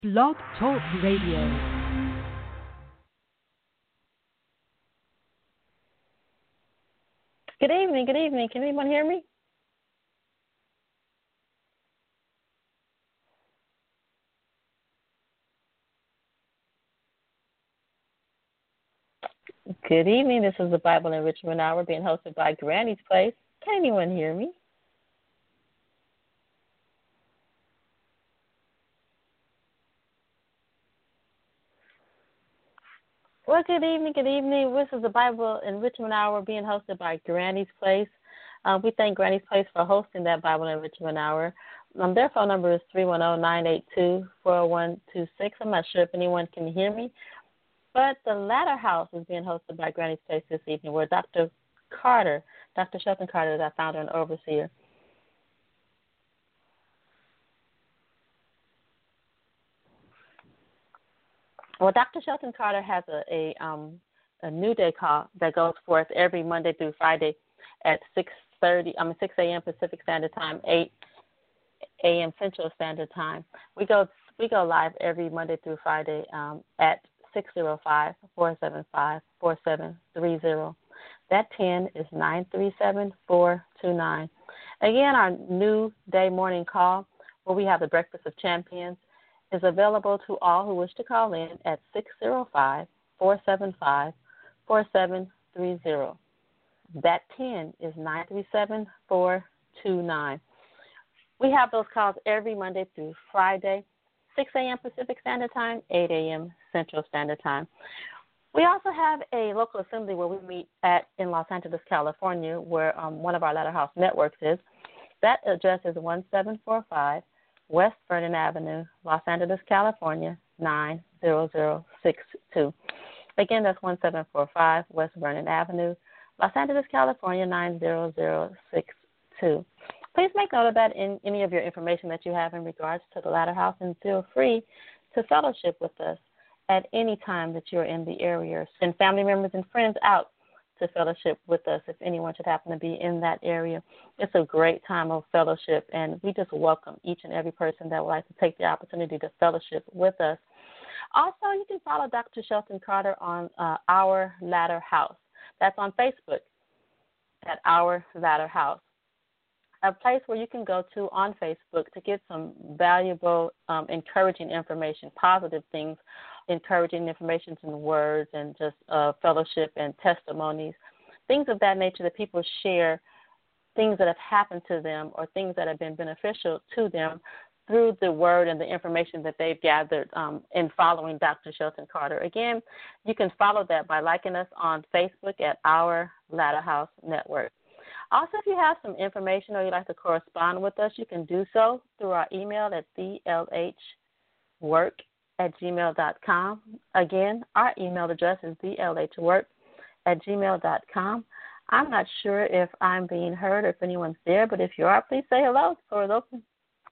Blog Talk Radio. Good evening, good evening. Can anyone hear me? Good evening. This is the Bible Enrichment Hour being hosted by Granny's Place. Can anyone hear me? Well, good evening, good evening. This is the Bible Enrichment Hour being hosted by Granny's Place. We thank Granny's Place for hosting that Bible Enrichment Hour. Their phone number is 310-982-40126. I'm not sure if anyone can hear me, but the latter house is being hosted by Granny's Place this evening, where Dr. Shelton Carter is our founder and overseer. Well, Dr. Shelton Carter has a New Day call that goes forth every Monday through Friday at 6 a.m. Pacific Standard Time, 8 a.m. Central Standard Time. We go live every Monday through Friday at 605-475-4730. That PIN is 937429. Again, our New Day morning call, where we have the Breakfast of Champions, is available to all who wish to call in at 605-475-4730. That PIN is 937429. We have those calls every Monday through Friday, 6 a.m. Pacific Standard Time, 8 a.m. Central Standard Time. We also have a local assembly where we meet in Los Angeles, California, where one of our Latter House networks is. That address is 1745 West Vernon Avenue, Los Angeles, California, 90062. Again, that's 1745 West Vernon Avenue, Los Angeles, California, 90062. Please make note of that in any of your information that you have in regards to the Latter House, and feel free to fellowship with us at any time that you're in the area. Send family members and friends out to fellowship with us if anyone should happen to be in that area. It's a great time of fellowship, and we just welcome each and every person that would like to take the opportunity to fellowship with us. Also, you can follow Dr. Shelton Carter on Our Latter House. That's on Facebook at Our Latter House, a place where you can go to on Facebook to get some valuable, encouraging information, positive things, encouraging information in words and just fellowship and testimonies, things of that nature that people share, things that have happened to them or things that have been beneficial to them through the word and the information that they've gathered in following Dr. Shelton Carter. Again, you can follow that by liking us on Facebook at Our Latter House Network. Also, if you have some information or you'd like to correspond with us, you can do so through our email at thelhwork@gmail.com. Again, our email address is thelhwork@gmail.com. I'm not sure if I'm being heard or if anyone's there, but if you are, please say hello. The floor is open.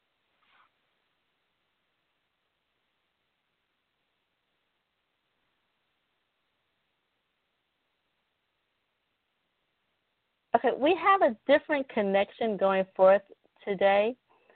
Okay, we have a different connection going forth today.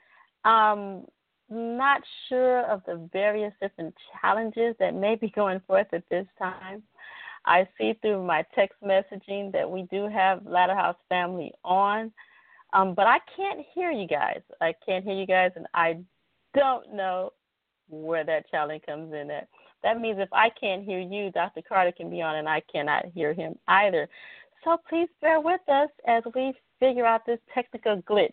Not sure of the various different challenges that may be going forth at this time. I see through my text messaging that we do have Latter House family on, but I can't hear you guys. And I don't know where that challenge comes in at. That means if I can't hear you, Dr. Carter can be on, and I cannot hear him either. So please bear with us as we figure out this technical glitch.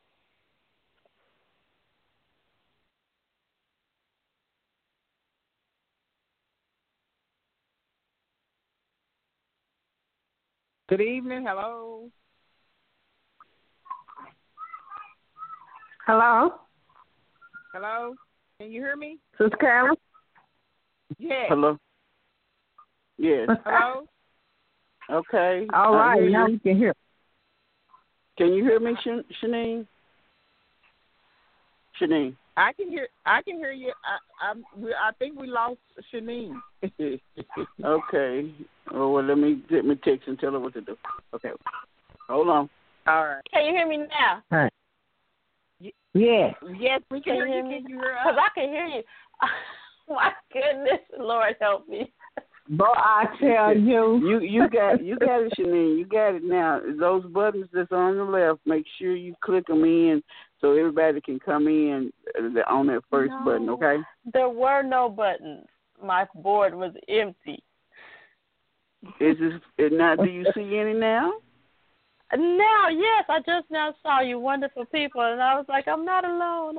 Good evening. Hello. Hello? Hello. Can you hear me? Sister Carolyn? Yes. Hello. Yes. Hello. Okay. All right. Now you can hear. Can you hear me, Shanine? Shanine. I can hear you. I think we lost Shanine. Okay. Oh, well, let me text and tell her what to do. Okay. Hold on. All right. Can you hear me now? All right. Yes. Yes, we can hear you. me? Can you hear us? Because I can hear you. My goodness, Lord help me. Boy, I tell you. You got it, Shanine. You got it now. Those buttons that's on the left, make sure you click them in so everybody can come in on that first button, okay? There were no buttons. My board was empty. Do you see any now? Now, yes, I just now saw you wonderful people, and I was like, I'm not alone.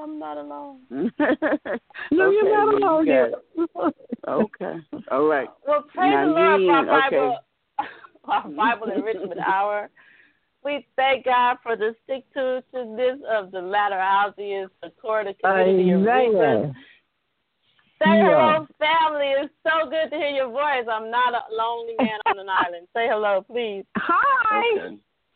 No, you're not alone yet. Okay. All right. Well, praise now the Lord for okay. our Bible Enrichment Hour. We thank God for the stick-to-this of the Latter House. He is the core of the community of readers. Say hello, family. It's so good to hear your voice. I'm not a lonely man on an island. Say hello, please. Hi.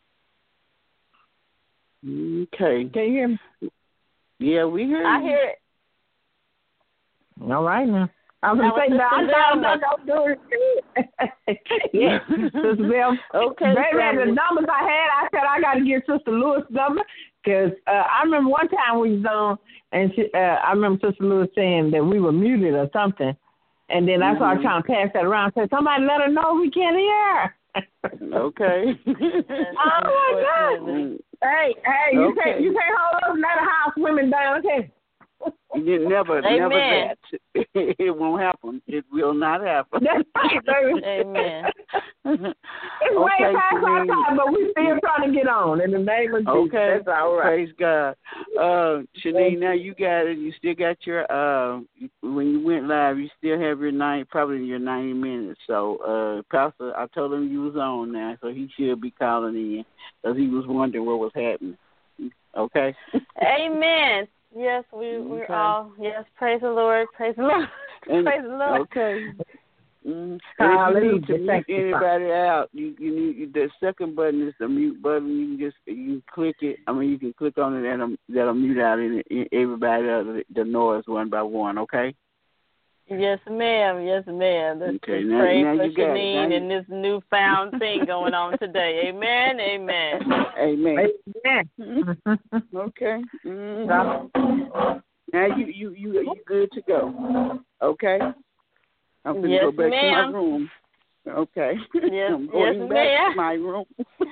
Okay. Can you hear me? Yeah, we hear you. I hear it. All right now. I'm going to say, no, I'm not going to do it. Yeah, Sister Bell. Okay. Baby, the numbers I had, I said I got to get Sister Lewis' number because I remember one time we was on, and I remember Sister Lewis saying that we were muted or something, and then I started trying to pass that around. I said, somebody let her know we can't hear. Okay. Oh, my God. Hey, you can't hold those Latter House women down, okay? You never that. It won't happen. It will not happen. That's right, baby. Amen. It's way past our time, but we still trying to get on in the name of Jesus. Okay. That's all right. Praise God. Shanine, now you got it. You still got your when you went live, you still have your 90 minutes. So Pastor, I told him you was on now, so he should be calling in because he was wondering what was happening. Okay. Amen. Yes, we're all. Yes, praise the Lord. Praise the Lord. Praise the Lord. Okay. And if you need to mute anybody out, you need the second button is the mute button. You can click it. I mean, you can click on it and that'll mute out everybody the noise one by one. Okay. Yes, ma'am. Yes, ma'am. Let's okay. just Now pray you for got Shanine it. and this newfound thing going on today. Amen. Amen. Amen. Amen. Okay. Mm-hmm. Now you good to go. Okay. I'm going to go back to my room. Okay. Yes, I'm going back to my room.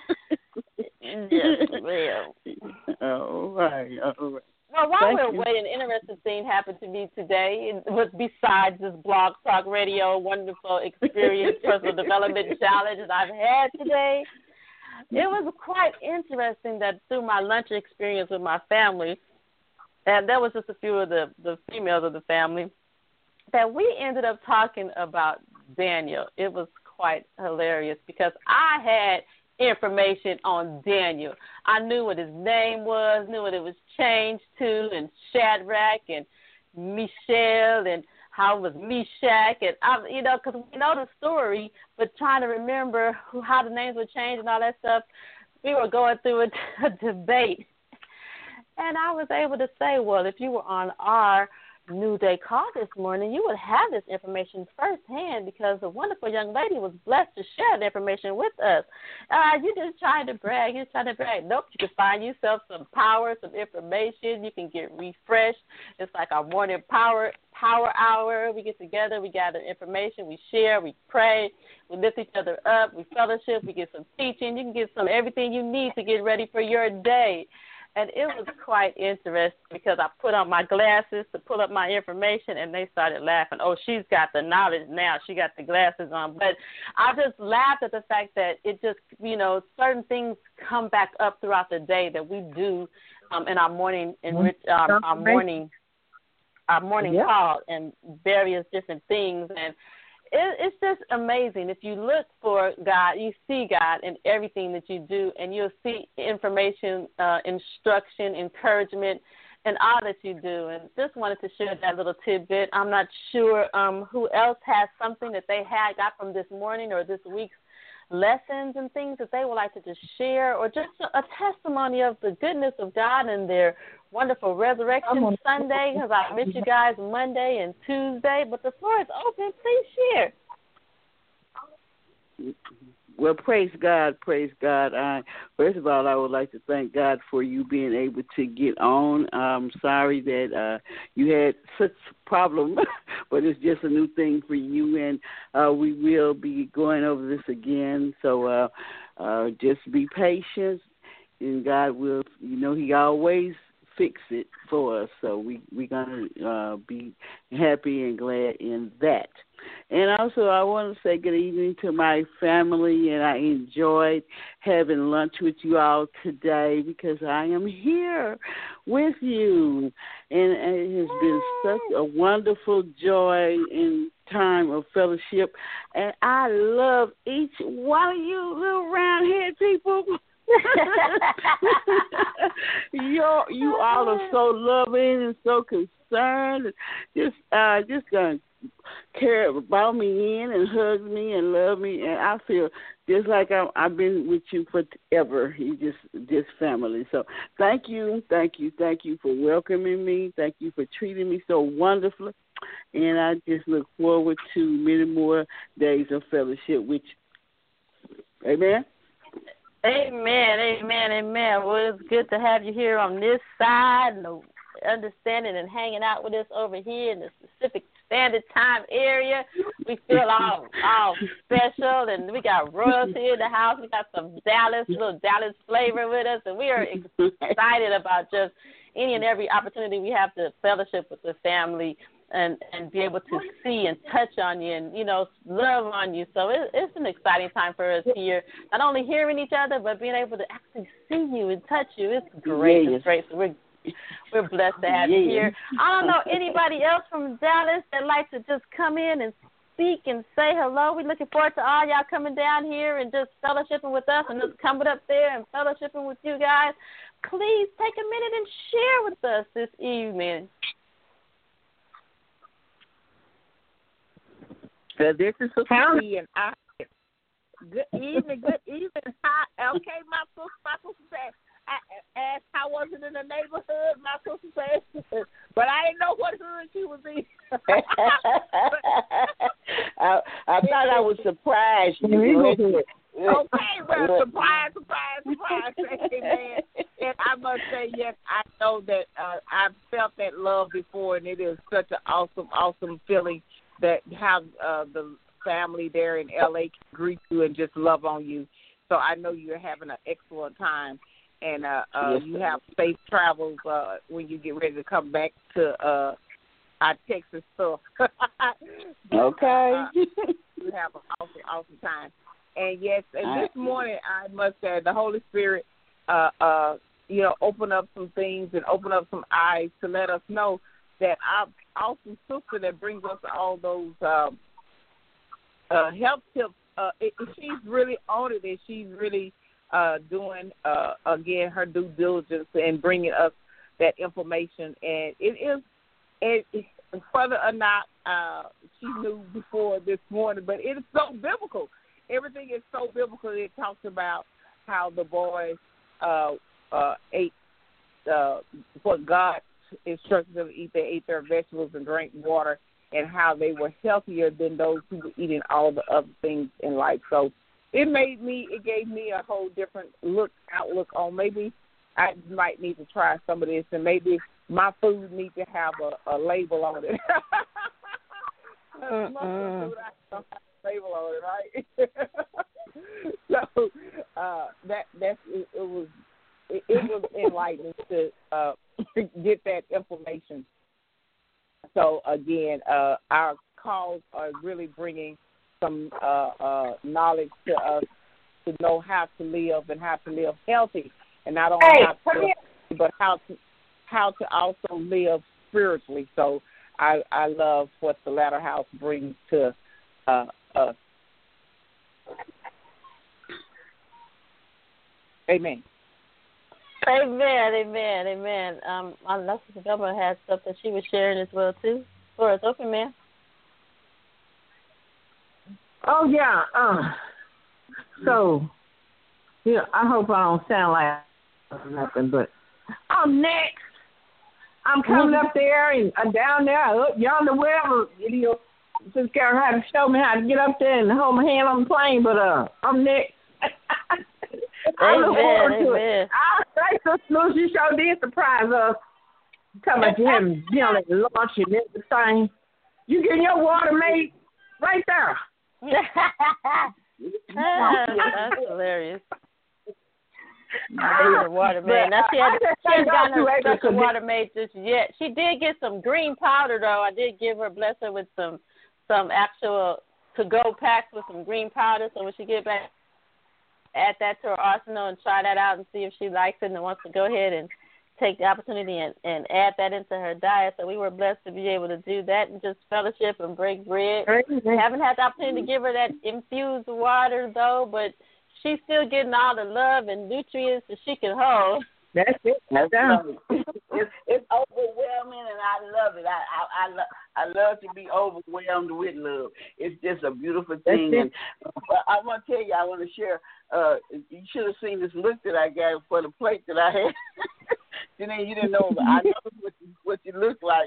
Yes, ma'am. All right. Well, while we're waiting, an interesting thing happened to me today. It was besides this Blog Talk Radio wonderful experience, personal development challenge that I've had today. It was quite interesting that through my lunch experience with my family, and there was just a few of the females of the family, that we ended up talking about Daniel. It was quite hilarious because I had information on Daniel. I knew what his name was, knew what it was changed to, and Shadrach and Michelle and how it was Meshach, and because we know the story, but trying to remember how the names were changed and all that stuff, we were going through a debate. And I was able to say, well, if you were on our New Day call this morning, you would have this information firsthand because a wonderful young lady was blessed to share the information with us. You're just trying to brag. Nope, you can find yourself some power, some information. You can get refreshed. It's like our morning power hour. We get together, we gather information, we share, we pray, we lift each other up, we fellowship, we get some teaching. You can get everything you need to get ready for your day. And it was quite interesting because I put on my glasses to pull up my information, and they started laughing. Oh, she's got the knowledge now. She got the glasses on. But I just laughed at the fact that it just, certain things come back up throughout the day that we do in our morning our morning call and various different things. And it's just amazing. If you look for God, you see God in everything that you do, and you'll see information, instruction, encouragement, and all that you do. And just wanted to share that little tidbit. I'm not sure who else has something that they got from this morning or this week's lessons and things that they would like to just share, or just a testimony of the goodness of God and their wonderful Resurrection Sunday, because I miss you guys Monday and Tuesday. But the floor is open. Please share. Well, praise God, praise God. First of all, I would like to thank God for you being able to get on. I'm sorry that you had such a problem, but it's just a new thing for you, and we will be going over this again. So just be patient, and God will, He always fix it for us. So we're going to be happy and glad in that. And also, I want to say good evening to my family, and I enjoyed having lunch with you all today because I am here with you. And it has been such a wonderful joy and time of fellowship. And I love each one of you little round-head people. You all are so loving and so concerned, and just gonna care about me and hug me and love me, and I feel just like I've been with you forever. You just family. So thank you for welcoming me. Thank you for treating me so wonderfully, and I just look forward to many more days of fellowship with you. Amen. Amen, amen, amen. Well, it's good to have you here on this side and understanding and hanging out with us over here in the Pacific Standard Time area. We feel all special, and we got royalty in the house. We got some little Dallas flavor with us, and we are excited about just any and every opportunity we have to fellowship with the family and be able to see and touch on you and, love on you. So it's an exciting time for us here, not only hearing each other, but being able to actually see you and touch you. It's great. Yes. It's great. So we're blessed to have you here. I don't know anybody else from Dallas that likes to just come in and speak and say hello. We're looking forward to all y'all coming down here and just fellowshipping with us and just coming up there and fellowshipping with you guys. Please take a minute and share with us this evening. This is Sophie, and good evening. Hi, okay, my sister said, I asked how was it in the neighborhood. My sister said, but I didn't know what hood she was in. I thought I was surprised. Okay, well, surprise. Amen. And I must say, yes, I know that I've felt that love before, and it is such an awesome feeling that have the family there in L.A. greet you and just love on you. So I know you're having an excellent time, and you have safe travels when you get ready to come back to our Texas stuff. Okay. You have an awesome time. And, yes, and this morning I must say the Holy Spirit, open up some things and open up some eyes to let us know that our awesome sister that brings us all those health tips, she's really on it, and she's really doing, again, her due diligence and bringing us that information. And whether or not she knew before this morning, but it is so biblical. Everything is so biblical. It talks about how the boys ate what God instructed them to eat. They ate their vegetables and drank water, and how they were healthier than those who were eating all the other things in life. So it gave me a whole different outlook on maybe I might need to try some of this, and maybe my food needs to have a label on it. My food has to have a label on it, right? So it was enlightening to get that information. So again, our calls are really bringing some knowledge to us to know how to live and how to live healthy, and not only but how to also live spiritually. So I love what the Latter House brings to us. Amen. Amen. My Sister Velma has stuff that she was sharing as well too. Floor is open, ma'am. Oh yeah. So, I hope I don't sound like nothing, but I'm next. I'm coming up there and down there, up yonder, wherever Sister Carol had to show me how to get up there and hold my hand on the plane, but I'm next. I look forward to it. All right, Sister Lou, she sure did surprise us. Talking about you having dinner and lunch and everything. You getting your water made right there. That's hilarious. Water made. Now she hasn't gotten her special water made just yet. She did get some green powder though. I did give her, bless her, with some actual to-go packs with some green powder. So when she get back, add that to her arsenal and try that out and see if she likes it and wants to go ahead and take the opportunity and add that into her diet. So we were blessed to be able to do that and just fellowship and break bread. Haven't had the opportunity to give her that infused water though, but she's still getting all the love and nutrients that she can hold. That's it. It's overwhelming, and I love it. I love to be overwhelmed with love. It's just a beautiful thing. And I want to tell you, I want to share. You should have seen this look that I got for the plate that I had. Janine, you didn't know, but I know what you look like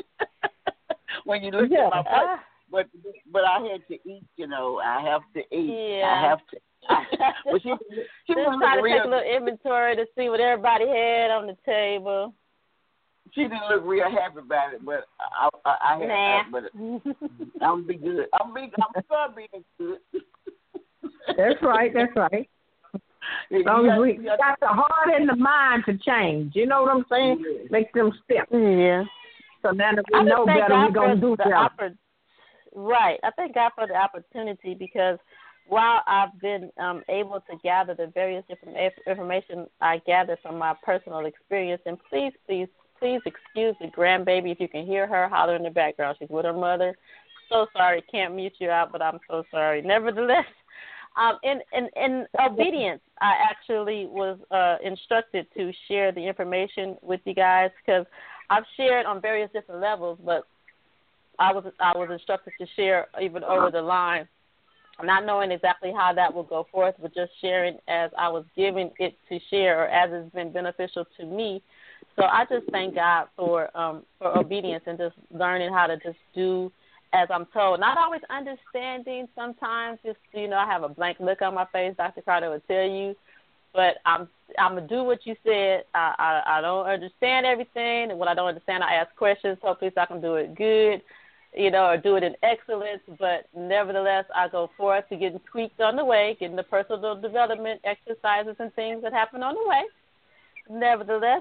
when you look at my plate. But I had to eat. You know, I have to eat. Yeah. I have to. Well, she just trying to take a little inventory to see what everybody had on the table. She didn't look real happy about it, but I had. But I'm be good. I'm gonna be good. That's right. That's right. As long as we got the heart and the mind to change, you know what I'm saying? Yeah. Make them step. Yeah. So now that we know better, we're gonna do better. Right. I thank God for the opportunity because while I've been able to gather the various different information I gathered from my personal experience, and please excuse the grandbaby if you can hear her holler in the background. She's with her mother. So sorry, can't mute you out, but I'm so sorry. Nevertheless, in obedience, I actually was instructed to share the information with you guys because I've shared on various different levels, but I was instructed to share even over the line. Not knowing exactly how that will go forth, but just sharing as I was given it to share or as it's been beneficial to me. So I just thank God for obedience and just learning how to just do as I'm told. Not always understanding sometimes. Just, I have a blank look on my face. Dr. Carter would tell you. But I'm going to do what you said. I don't understand everything. And when I don't understand, I ask questions. Hopefully so I can do it good. Or do it in excellence, but nevertheless, I go forth to getting tweaked on the way, getting the personal development exercises and things that happen on the way. Nevertheless,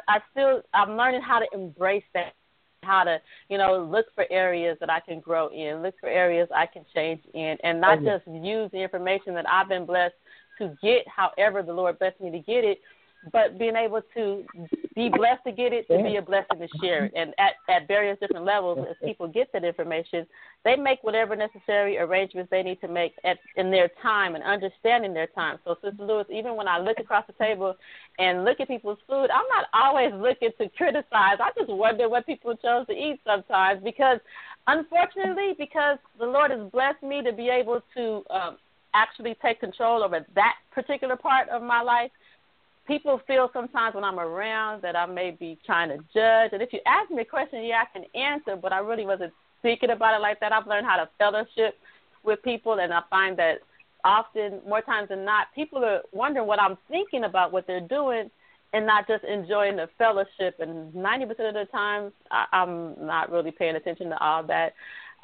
I'm learning how to embrace that, how to, look for areas that I can grow in, look for areas I can change in, and not just use the information that I've been blessed to get however the Lord blessed me to get it, but being able to be blessed to get it, to be a blessing to share it. And at various different levels, as people get that information, they make whatever necessary arrangements they need to make in their time and understanding their time. So, Sister Lewis, even when I look across the table and look at people's food, I'm not always looking to criticize. I just wonder what people chose to eat sometimes because, unfortunately, because the Lord has blessed me to be able to actually take control over that particular part of my life, people feel sometimes when I'm around that I may be trying to judge. And if you ask me a question, I can answer, but I really wasn't thinking about it like that. I've learned how to fellowship with people, and I find that often, more times than not, people are wondering what I'm thinking about what they're doing and not just enjoying the fellowship. And 90% of the time, I'm not really paying attention to all that.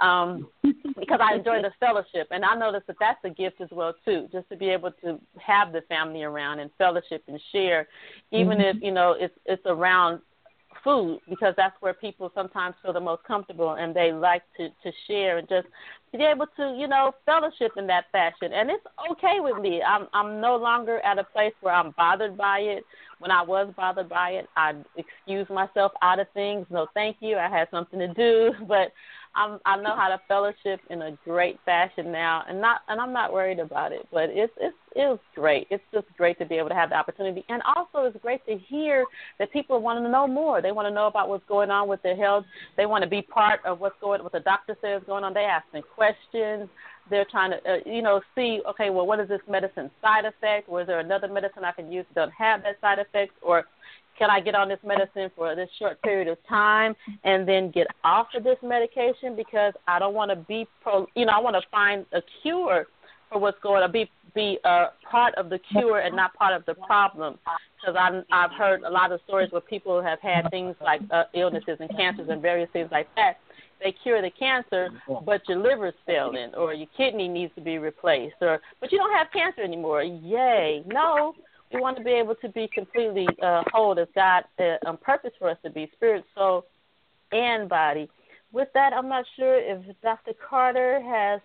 Because I enjoy the fellowship, and I notice that that's a gift as well too, just to be able to have the family around and fellowship and share, even if it's around food, because that's where people sometimes feel the most comfortable and they like to share and just to be able to fellowship in that fashion. And it's okay with me. I'm no longer at a place where I'm bothered by it. When I was bothered by it, I'd excuse myself out of things. No, thank you. I had something to do, but I know how to fellowship in a great fashion now, and I'm not worried about it. But it was great. It's just great to be able to have the opportunity, and also it's great to hear that people want to know more. They want to know about what's going on with their health. They want to be part of what the doctor says going on. They ask me questions. They're trying to see, okay, well, what is this medicine side effect? Or is there another medicine I can use that don't have that side effect? Or can I get on this medicine for this short period of time and then get off of this medication because I don't want to be, I want to find a cure for what's going on, be part of the cure and not part of the problem. Because I've heard a lot of stories where people have had things like illnesses and cancers and various things like that. They cure the cancer, but your liver's failing or your kidney needs to be replaced, but you don't have cancer anymore. Yay. No, we want to be able to be completely whole as God on purpose for us to be, spirit, soul, and body. With that, I'm not sure if Dr. Carter has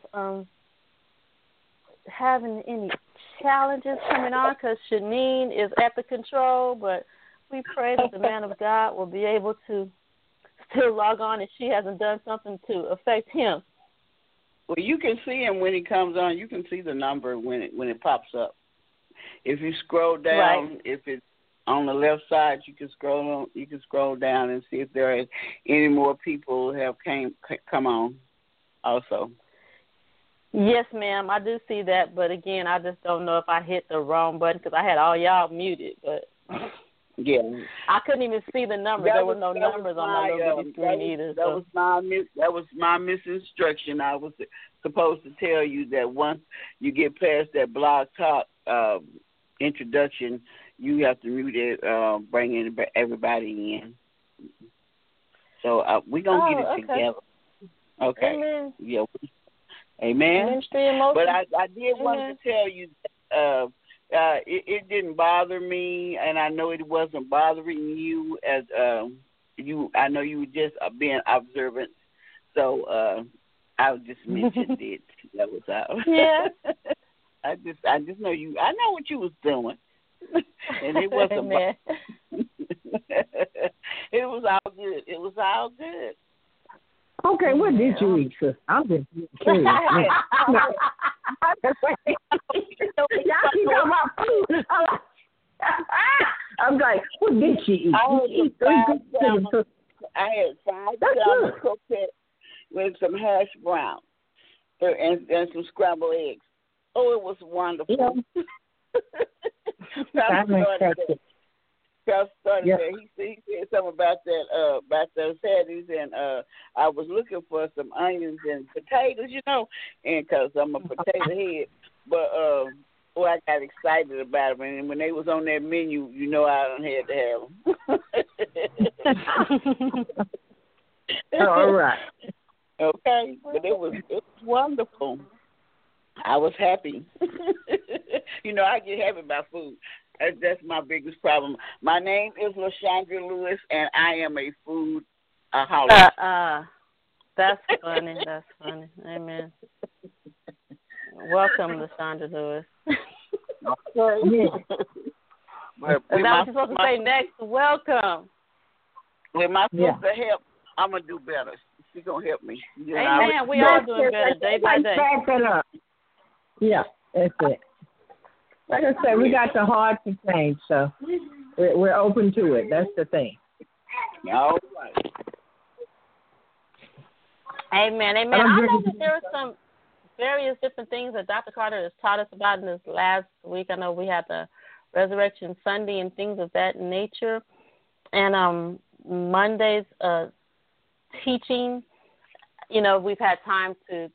having any challenges coming on because Shanine is at the control, but we pray that the man of God will be able to still log on if she hasn't done something to affect him. Well, you can see him when he comes on. You can see the number when it pops up. If you scroll down, right. If it's on the left side, you can scroll down and see if there are any more people who have come on also. Yes, ma'am, I do see that, but again, I just don't know if I hit the wrong button because I had all y'all muted, but yeah, I couldn't even see the numbers. There were no numbers on my little bitty screen either. That was my misinstruction. I was supposed to tell you that once you get past that Blog Talk introduction, you have to mute it, bring in everybody in. So we're gonna get it together. Okay. Amen. Yeah. Amen. But I did want to tell you that it didn't bother me, and I know it wasn't bothering you as I know you were just being observant. So I just mentioned it. That was all. Yeah. I just know you. I know what you was doing, and it wasn't. It was all good. It was all good. Okay, what did you eat, sis? I'm just curious. Y'all keep talking about food. I'm like, what did she eat? I had 5 salmon croquettes with some hash browns and some scrambled eggs. Oh, it was wonderful. Yeah. Pastor started there. He said something about those Saturdays, and I was looking for some onions and potatoes, and because I'm a potato head. But I got excited about them, and when they was on that menu, I done had to have them. All right. Okay, but it was wonderful. I was happy. I get happy about food. That's my biggest problem. My name is LaShondra Lewis, and I am a food holic. That's funny. That's funny. Amen. Welcome, LaShondra Lewis. Is that what you're supposed to say next? Welcome. With my sister help, I'm going to do better. She's going to help me. Amen. We all doing better day by day. Yeah, that's it. Like I said, we got the heart to change, so we're open to it. That's the thing. All right. Amen. Amen. I know that there are some various different things that Dr. Carter has taught us about in this last week. I know we had the Resurrection Sunday and things of that nature. And Monday's teaching, we've had time to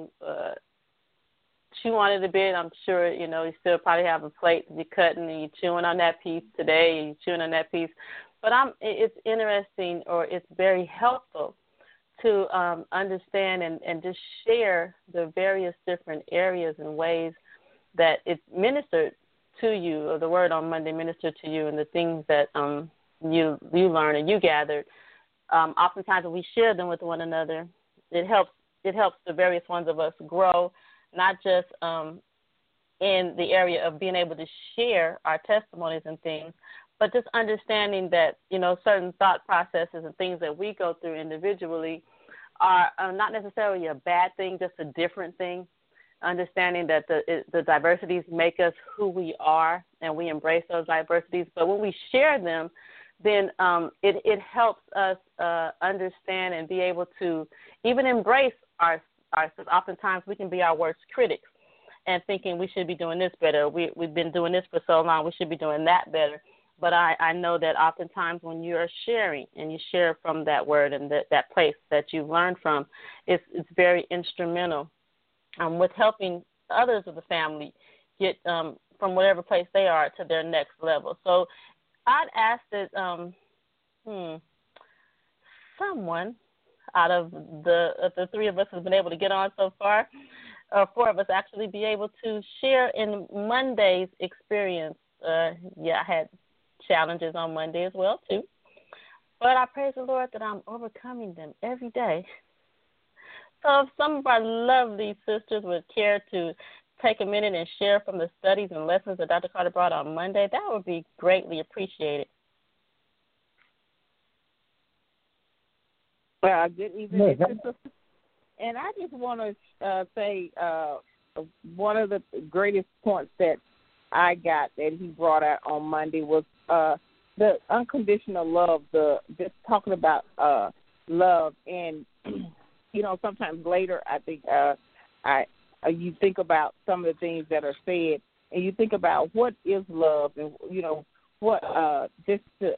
chew on it a bit. I'm sure, you still probably have a plate to be cutting and you're chewing on that piece today and you're chewing on that piece. But it's interesting, or it's very helpful to understand and just share the various different areas and ways that it's ministered to you, or the word on Monday ministered to you, and the things that you learned and you gathered. Oftentimes when we share them with one another, it helps the various ones of us grow, not just in the area of being able to share our testimonies and things, but just understanding that, certain thought processes and things that we go through individually are not necessarily a bad thing, just a different thing. Understanding that the diversities make us who we are, and we embrace those diversities. But when we share them, then it helps us understand and be able to even embrace our. Oftentimes we can be our worst critics and thinking we should be doing this better. We've been doing this for so long, we should be doing that better. But I know that oftentimes when you're sharing and you share from that word and that place that you've learned from, it's very instrumental with helping others of the family get from whatever place they are to their next level. So I'd ask that someone out of the three of us has been able to get on so far, or four of us actually, be able to share in Monday's experience. I had challenges on Monday as well, too. But I praise the Lord that I'm overcoming them every day. So if some of our lovely sisters would care to take a minute and share from the studies and lessons that Dr. Carter brought on Monday, that would be greatly appreciated. Good evening, sisters. And I just want to say one of the greatest points that I got that he brought out on Monday was the unconditional love, just talking about love. And, sometimes later I think you think about some of the things that are said, and you think about what is love, and, what just to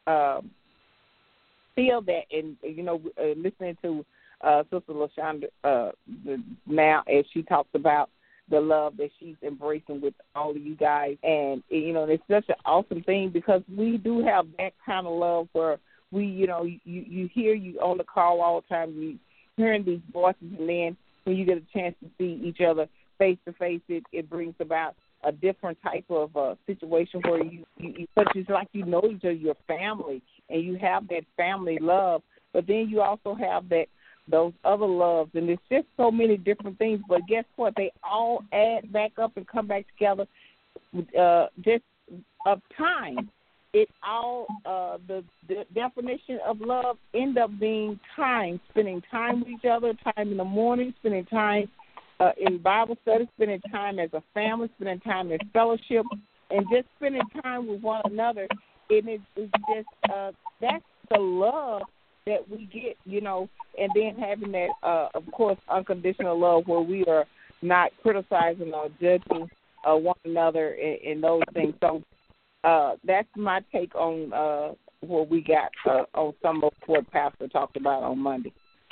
feel that, and, listening to Sister LaShonda now as she talks about the love that she's embracing with all of you guys. And, it's such an awesome thing because we do have that kind of love where we, you hear you on the call all the time, you hearing these voices, and then when you get a chance to see each other face to face, it brings about a different type of situation where you such as like you know each other, your family, and you have that family love, but then you also have those other loves, and it's just so many different things. But guess what? They all add back up and come back together just of time. It all the definition of love end up being time, spending time with each other, time in the morning, spending time in Bible study, spending time as a family, spending time in fellowship, and just spending time with one another. And it's just that's the love that we get, and then having that, of course, unconditional love where we are not criticizing or judging one another in those things. So that's my take on what we got on some of what Pastor talked about on Monday.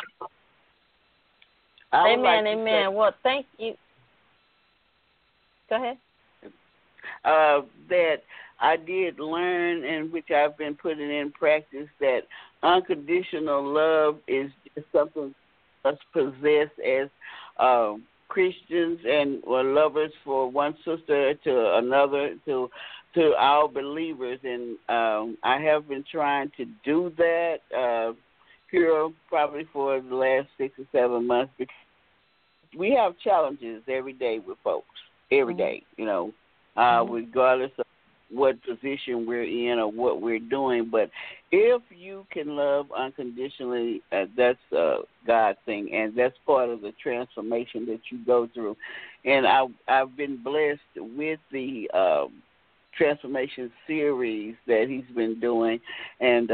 Amen, amen. Well, thank you. Go ahead. That I did learn, and which I've been putting in practice, that unconditional love is just something us possess as Christians and or lovers for one sister to another, to our believers. And I have been trying to do that here probably for the last 6 or 7 months, because we have challenges every day with folks, every day, regardless of what position we're in or what we're doing. But if you can love unconditionally, that's a God thing, and that's part of the transformation that you go through. And I've been blessed with the transformation series that he's been doing, and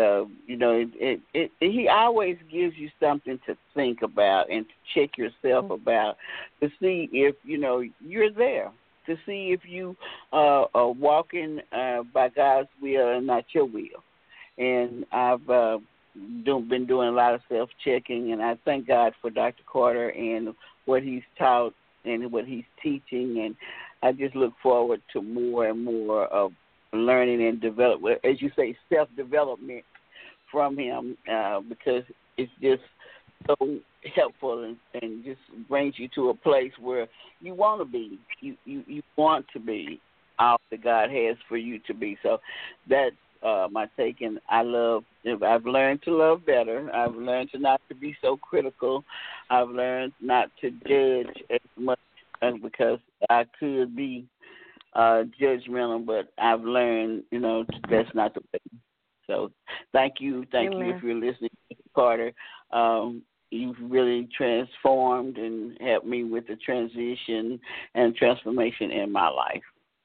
he always gives you something to think about and to check yourself about, to see if you're there, to see if you are walking by God's will and not your will. And I've been doing a lot of self-checking, and I thank God for Dr. Carter and what he's taught and what he's teaching, and I just look forward to more and more of learning and development, as you say, self-development from him, because it's just so helpful and just brings you to a place where you want to be. You want to be all that God has for you to be. So that's my take, and I've learned to love better. I've learned to not to be so critical. I've learned not to judge as much because I could be judgmental, but I've learned, that's not the way. So thank you if you're listening, Carter. You've really transformed and helped me with the transition and transformation in my life.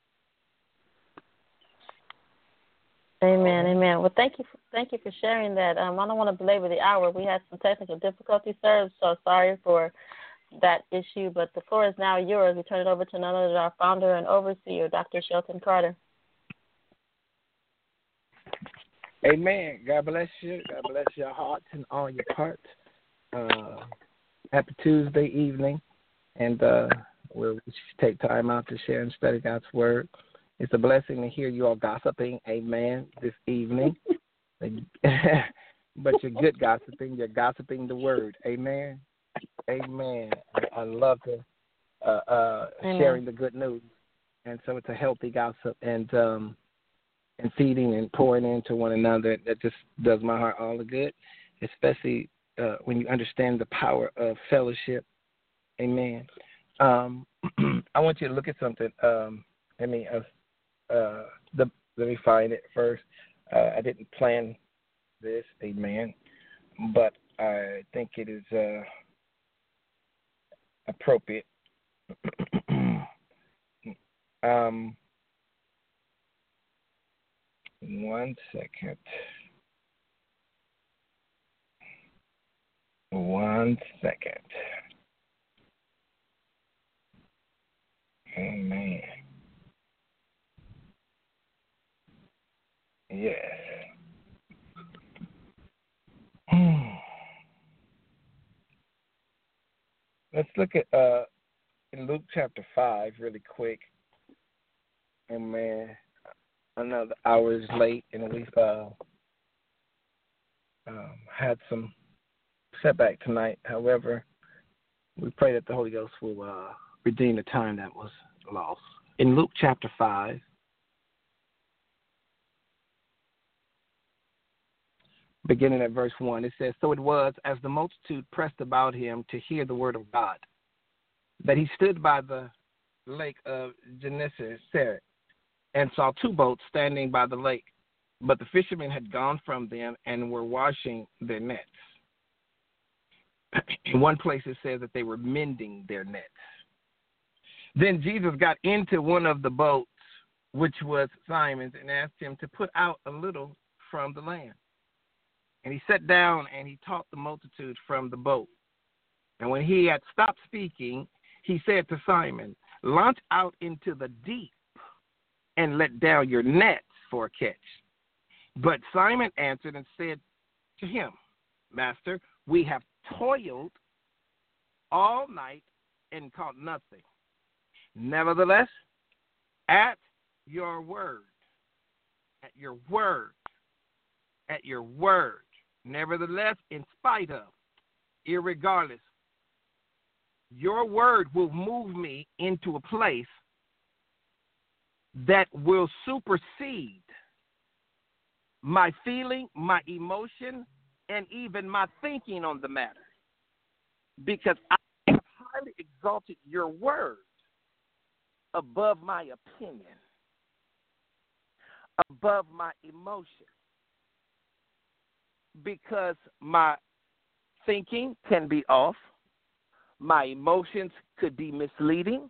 Amen, amen. Well, thank you for sharing that. I don't want to belabor the hour. We had some technical difficulties, sir, so sorry for that issue, but the floor is now yours. We turn it over to none other than our founder and overseer, Dr. Shelton Carter. Amen. God bless you. God bless your hearts and all your parts. Happy Tuesday evening. And we'll take time out to share and study God's Word. It's a blessing to hear you all gossiping, amen, this evening. But you're good gossiping. You're gossiping the Word, amen. Amen. I love sharing the good news. And so it's a healthy gossip and feeding and pouring into one another. That just does my heart all the good, especially when you understand the power of fellowship. Amen. I want you to look at something. Let me find it first. I didn't plan this, amen, but I think it is appropriate. One second. Amen. Yes. Let's look at in Luke chapter 5 really quick. Amen. I know the hour is late and we've had some setback tonight. However, we pray that the Holy Ghost will redeem the time that was lost. In Luke chapter 5, beginning at verse 1, it says, "So it was, as the multitude pressed about him to hear the word of God, that he stood by the lake of Gennesaret and saw two boats standing by the lake, but the fishermen had gone from them and were washing their nets." In one place it says that they were mending their nets. Then Jesus got into one of the boats, which was Simon's, and asked him to put out a little from the land. And he sat down and he taught the multitude from the boat. And when he had stopped speaking, he said to Simon, "Launch out into the deep and let down your nets for a catch." But Simon answered and said to him, "Master, we have toiled all night and caught nothing. Nevertheless, at your word, nevertheless, in spite of, irregardless, your word will move me into a place that will supersede my feeling, my emotion, and even my thinking on the matter. Because I have highly exalted your word above my opinion, above my emotion. Because my thinking can be off, my emotions could be misleading,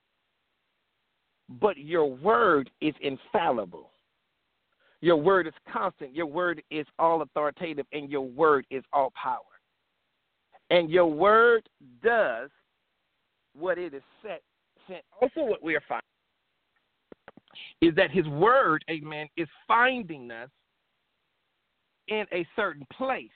but your word is infallible. Your word is constant. Your word is all authoritative, and your word is all power. And your word does what it is sent. Also, what we are finding is that his word, amen, is finding us in a certain place.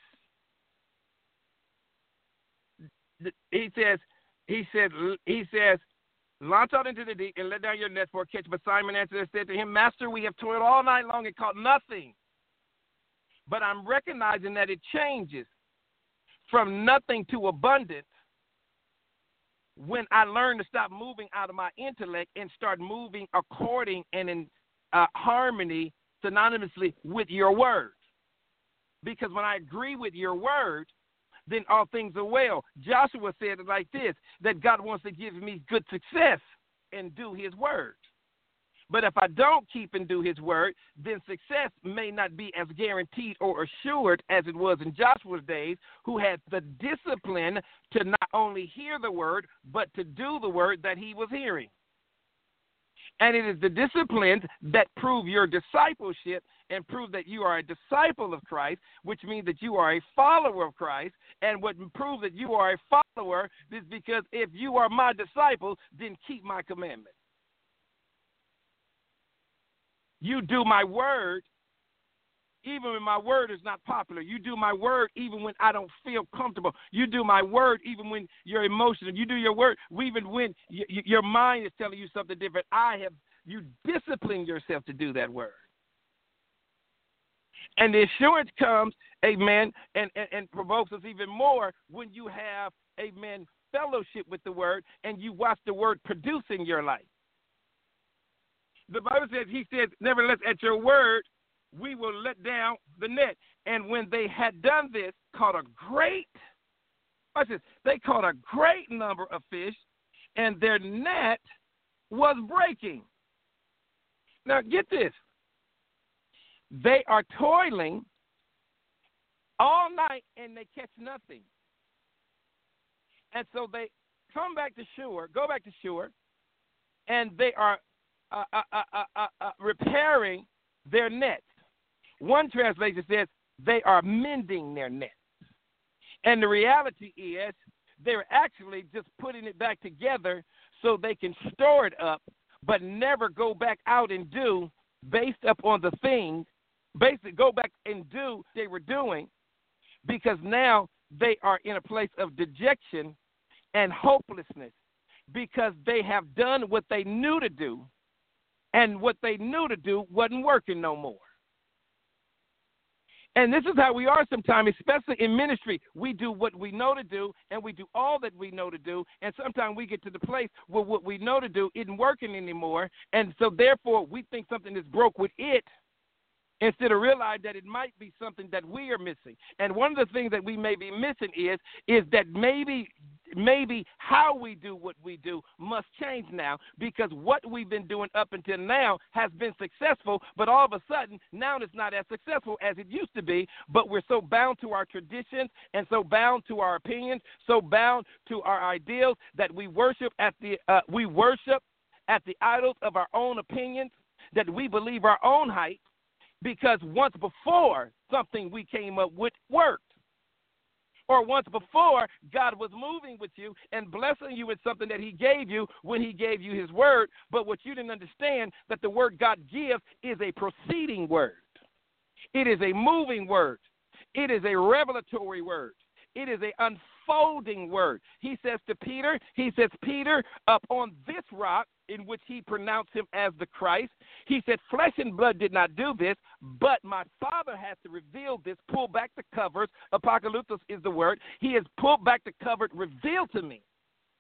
He says, "Launch out into the deep and let down your net for a catch." But Simon answered and said to him, "Master, we have toiled all night long and caught nothing." But I'm recognizing that it changes from nothing to abundance when I learn to stop moving out of my intellect and start moving according and in harmony synonymously with your word. Because when I agree with your word, then all things are well. Joshua said it like this, that God wants to give me good success and do his word. But if I don't keep and do his word, then success may not be as guaranteed or assured as it was in Joshua's days, who had the discipline to not only hear the word, but to do the word that he was hearing. And it is the disciplines that prove your discipleship and prove that you are a disciple of Christ, which means that you are a follower of Christ. And what proves that you are a follower is because if you are my disciple, then keep my commandments. You do my word, even when my word is not popular. You do my word even when I don't feel comfortable. You do my word even when you're emotional. You do your word even when your mind is telling you something different. You discipline yourself to do that word. And the assurance comes, amen, and provokes us even more when you have, amen, fellowship with the word and you watch the word produce in your life. The Bible says, he said, nevertheless, at your word, we will let down the net. And when they had done this, they caught a great number of fish, and their net was breaking. Now, get this. They are toiling all night, and they catch nothing. And so they go back to shore, and they are repairing their nets. One translation says they are mending their nets. And the reality is they're actually just putting it back together so they can store it up, but never go back out and do based upon the things, basically go back and do what they were doing, because now they are in a place of dejection and hopelessness because they have done what they knew to do, and what they knew to do wasn't working no more. And this is how we are sometimes, especially in ministry. We do what we know to do, and we do all that we know to do, and sometimes we get to the place where what we know to do isn't working anymore, and so therefore we think something is broke with it instead of realizing that it might be something that we are missing. And one of the things that we may be missing is that maybe how we do what we do must change now, because what we've been doing up until now has been successful, but all of a sudden now it's not as successful as it used to be. But we're so bound to our traditions and so bound to our opinions, so bound to our ideals that we worship at the idols of our own opinions, that we believe our own hype, because once before something we came up with worked. Or once before, God was moving with you and blessing you with something that he gave you when he gave you his word. But what you didn't understand, that the word God gives is a proceeding word. It is a moving word. It is a revelatory word. It is an unfolding word. He says to Peter, Peter, upon this rock in which he pronounced him as the Christ, he said, flesh and blood did not do this, but my Father has to reveal this, pull back the covers. Apocalyptos is the word. He has pulled back the cover, revealed to me.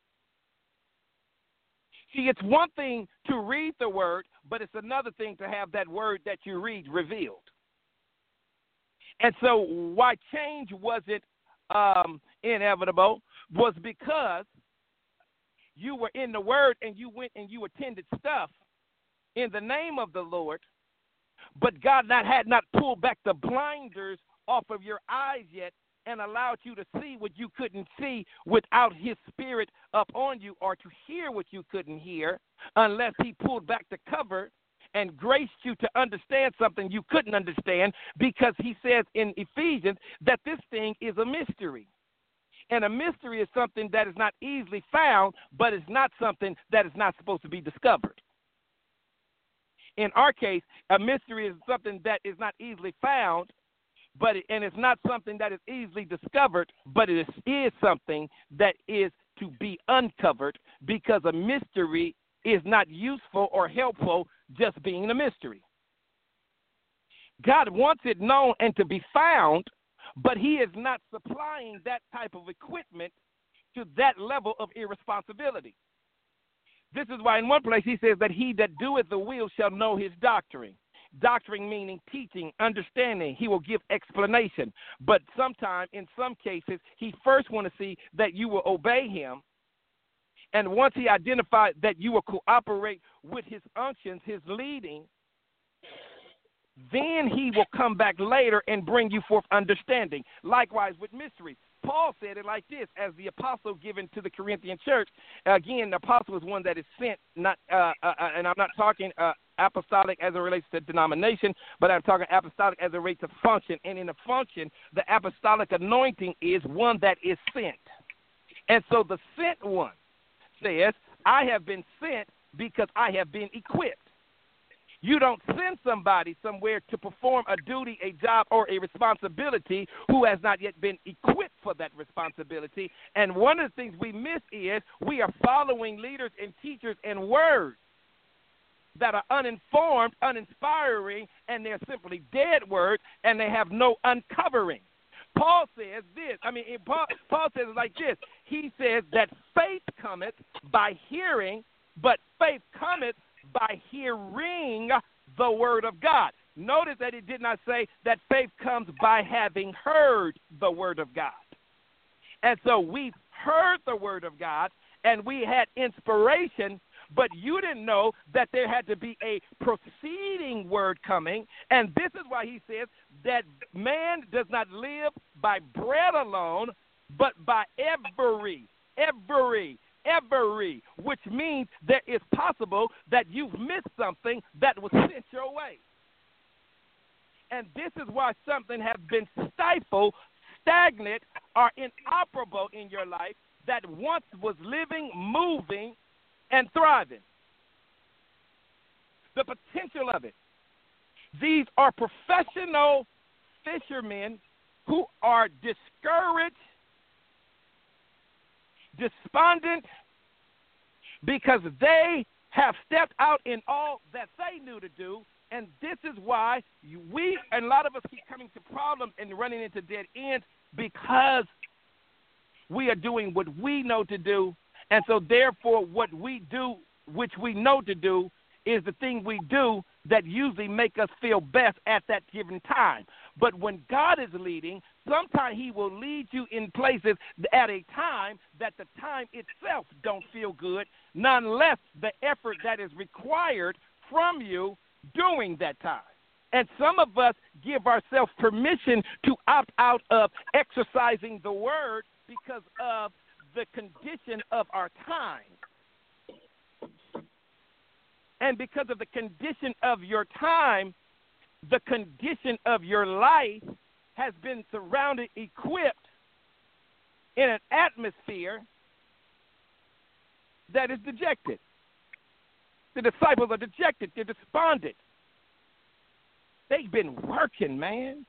See, it's one thing to read the word, but it's another thing to have that word that you read revealed. And so why change wasn't inevitable was because you were in the word and you went and you attended stuff in the name of the Lord, but God had not pulled back the blinders off of your eyes yet and allowed you to see what you couldn't see without his spirit up on you, or to hear what you couldn't hear unless he pulled back the cover and graced you to understand something you couldn't understand, because he says in Ephesians that this thing is a mystery. And a mystery is something that is not easily found, but it's not something that is not supposed to be discovered. In our case, a mystery is something that is not easily found, and it's not something that is easily discovered, but it is something that is to be uncovered, because a mystery is not useful or helpful just being a mystery. God wants it known and to be found, but he is not supplying that type of equipment to that level of irresponsibility. This is why in one place he says that he that doeth the will shall know his doctrine. Doctrine meaning teaching, understanding. He will give explanation. But sometimes, in some cases, he first want to see that you will obey him. And once he identified that you will cooperate with his unctions, his leading, then he will come back later and bring you forth understanding. Likewise with mysteries. Paul said it like this, as the apostle given to the Corinthian church. Again, the apostle is one that is sent, not and I'm not talking apostolic as it relates to denomination, but I'm talking apostolic as it relates to function. And in the function, the apostolic anointing is one that is sent. And so the sent one says, I have been sent because I have been equipped. You don't send somebody somewhere to perform a duty, a job, or a responsibility who has not yet been equipped for that responsibility. And one of the things we miss is we are following leaders and teachers and words that are uninformed, uninspiring, and they're simply dead words, and they have no uncovering. Paul says this. Paul says it like this. He says that faith cometh by hearing, but faith cometh by hearing the word of God. Notice that he did not say that faith comes by having heard the word of God. And so we've heard the word of God, and we had inspiration, but you didn't know that there had to be a preceding word coming. And this is why he says that man does not live by bread alone, but by every, which means that it's possible that you've missed something that was sent your way. And this is why something has been stifled, stagnant, or inoperable in your life that once was living, moving, and thriving. The potential of it. These are professional fishermen who are discouraged, despondent, because they have stepped out in all that they knew to do. And this is why we, and a lot of us, keep coming to problems and running into dead ends because we are doing what we know to do. And so, therefore, what we do, which we know to do, is the thing we do that usually make us feel best at that given time. But when God is leading, sometimes he will lead you in places at a time that the time itself don't feel good, nonetheless the effort that is required from you during that time. And some of us give ourselves permission to opt out of exercising the word because of the condition of our time. And because of the condition of your time, the condition of your life has been surrounded, equipped in an atmosphere that is dejected. The disciples are dejected. They're despondent. They've been working, man.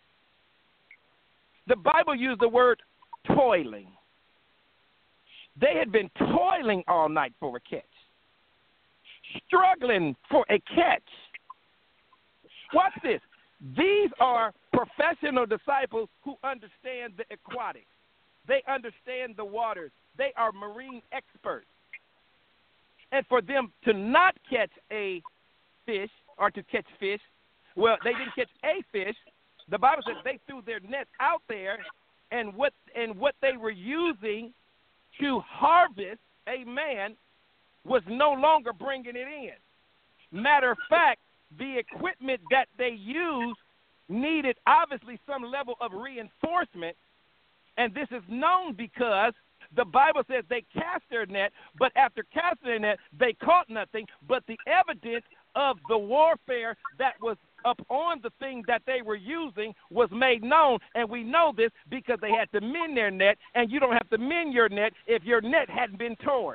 The Bible used the word toiling. They had been toiling all night for a catch, struggling for a catch. Watch this. These are professional disciples who understand the aquatics. They understand the waters. They are marine experts. And for them to not catch a fish or to catch fish, well, they didn't catch a fish. The Bible says they threw their nets out there, and what they were using to harvest, amen, was no longer bringing it in. Matter of fact, the equipment that they used needed obviously some level of reinforcement, and this is known because the Bible says they cast their net, but after casting their net, they caught nothing, but the evidence of the warfare that was upon the thing that they were using was made known, and we know this because they had to mend their net, and you don't have to mend your net if your net hadn't been torn.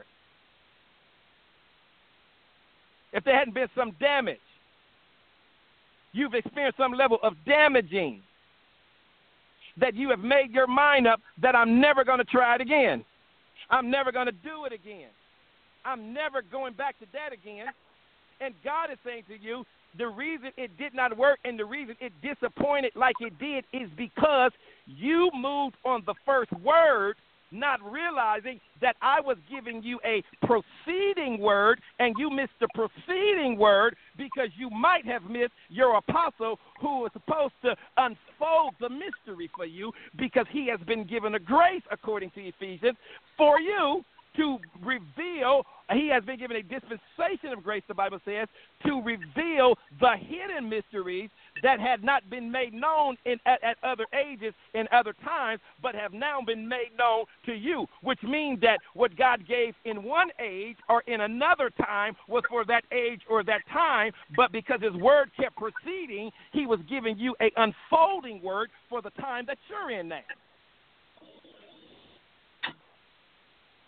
If there hadn't been some damage, you've experienced some level of damaging that you have made your mind up that I'm never going to try it again. I'm never going to do it again. I'm never going back to that again. And God is saying to you, the reason it did not work and the reason it disappointed like it did is because you moved on the first word, not realizing that I was giving you a preceding word, and you missed the preceding word because you might have missed your apostle who was supposed to unfold the mystery for you, because he has been given a grace, according to Ephesians, for you to reveal. He has been given a dispensation of grace, the Bible says, to reveal the hidden mysteries that had not been made known at other ages in other times, but have now been made known to you, which means that what God gave in one age or in another time was for that age or that time, but because his word kept proceeding, he was giving you an unfolding word for the time that you're in now.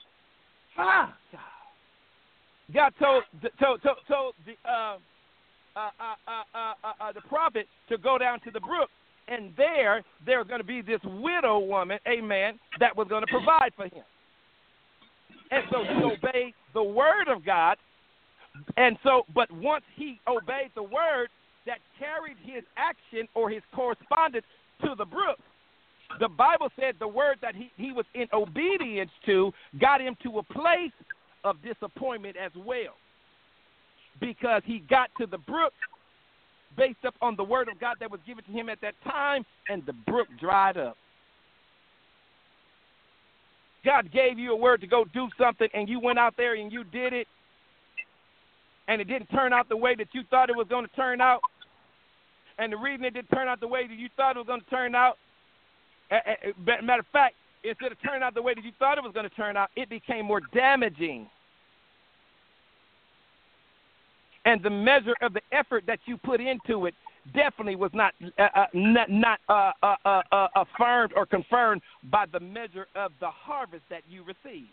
God told the prophet to go down to the brook, and there was going to be this widow woman, amen, that was going to provide for him. And so he obeyed the word of God. And so, but once he obeyed the word that carried his action or his correspondence to the brook, the Bible said the word that he was in obedience to got him to a place of disappointment as well. Because he got to the brook based upon the word of God that was given to him at that time, and the brook dried up. God gave you a word to go do something, and you went out there and you did it, and it didn't turn out the way that you thought it was going to turn out. And the reason it didn't turn out the way that you thought it was going to turn out, matter of fact, instead of turning out the way that you thought it was going to turn out, it became more damaging. And the measure of the effort that you put into it definitely was not affirmed or confirmed by the measure of the harvest that you received.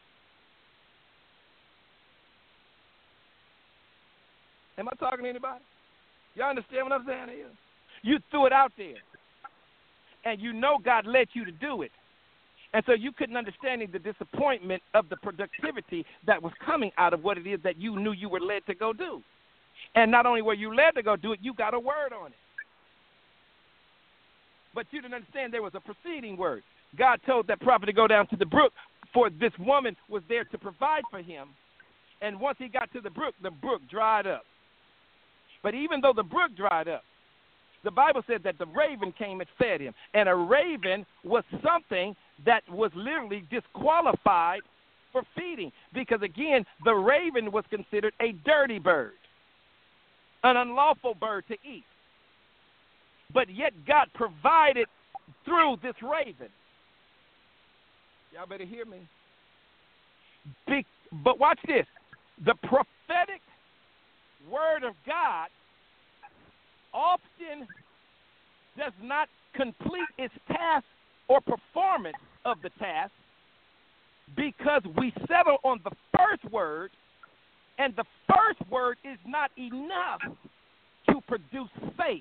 Am I talking to anybody? Y'all understand what I'm saying here? You threw it out there, and you know God led you to do it. And so you couldn't understand the disappointment of the productivity that was coming out of what it is that you knew you were led to go do. And not only were you led to go do it, you got a word on it. But you didn't understand there was a preceding word. God told that prophet to go down to the brook, for this woman was there to provide for him. And once he got to the brook dried up. But even though the brook dried up, the Bible said that the raven came and fed him. And a raven was something that was literally disqualified for feeding. Because, again, the raven was considered a dirty bird, an unlawful bird to eat. But yet God provided through this raven. Y'all better hear me. But watch this. The prophetic word of God often does not complete its task or performance of the task because we settle on the first word, and the first word is not enough to produce faith.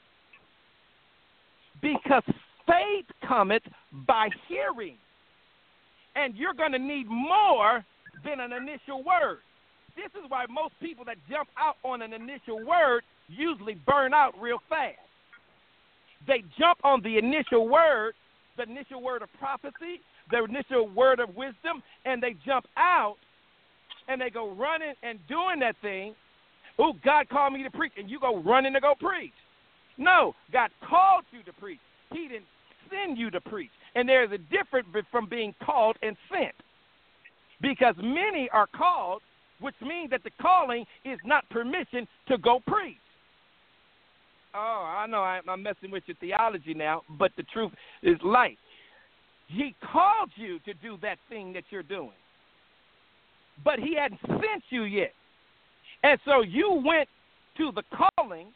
Because faith cometh by hearing, and you're going to need more than an initial word. This is why most people that jump out on an initial word usually burn out real fast. They jump on the initial word of prophecy, the initial word of wisdom, and they jump out and they go running and doing that thing. Oh, God called me to preach, and you go running to go preach. No, God called you to preach. He didn't send you to preach. And there's a difference from being called and sent. Because many are called, which means that the calling is not permission to go preach. Oh, I know I'm messing with your theology now, but the truth is light. He called you to do that thing that you're doing, but he hadn't sent you yet. And so you went to the calling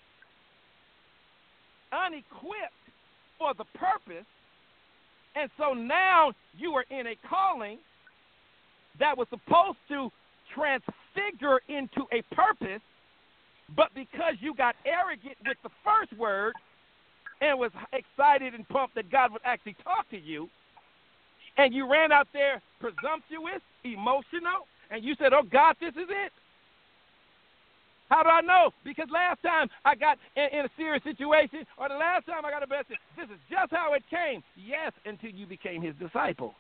unequipped for the purpose, and so now you are in a calling that was supposed to transfigure into a purpose, but because you got arrogant with the first word and was excited and pumped that God would actually talk to you, and you ran out there presumptuous, emotional, and you said, oh, God, this is it. How do I know? Because last time I got in a serious situation, or the last time I got a blessing, this is just how it came. Yes, until you became his disciple.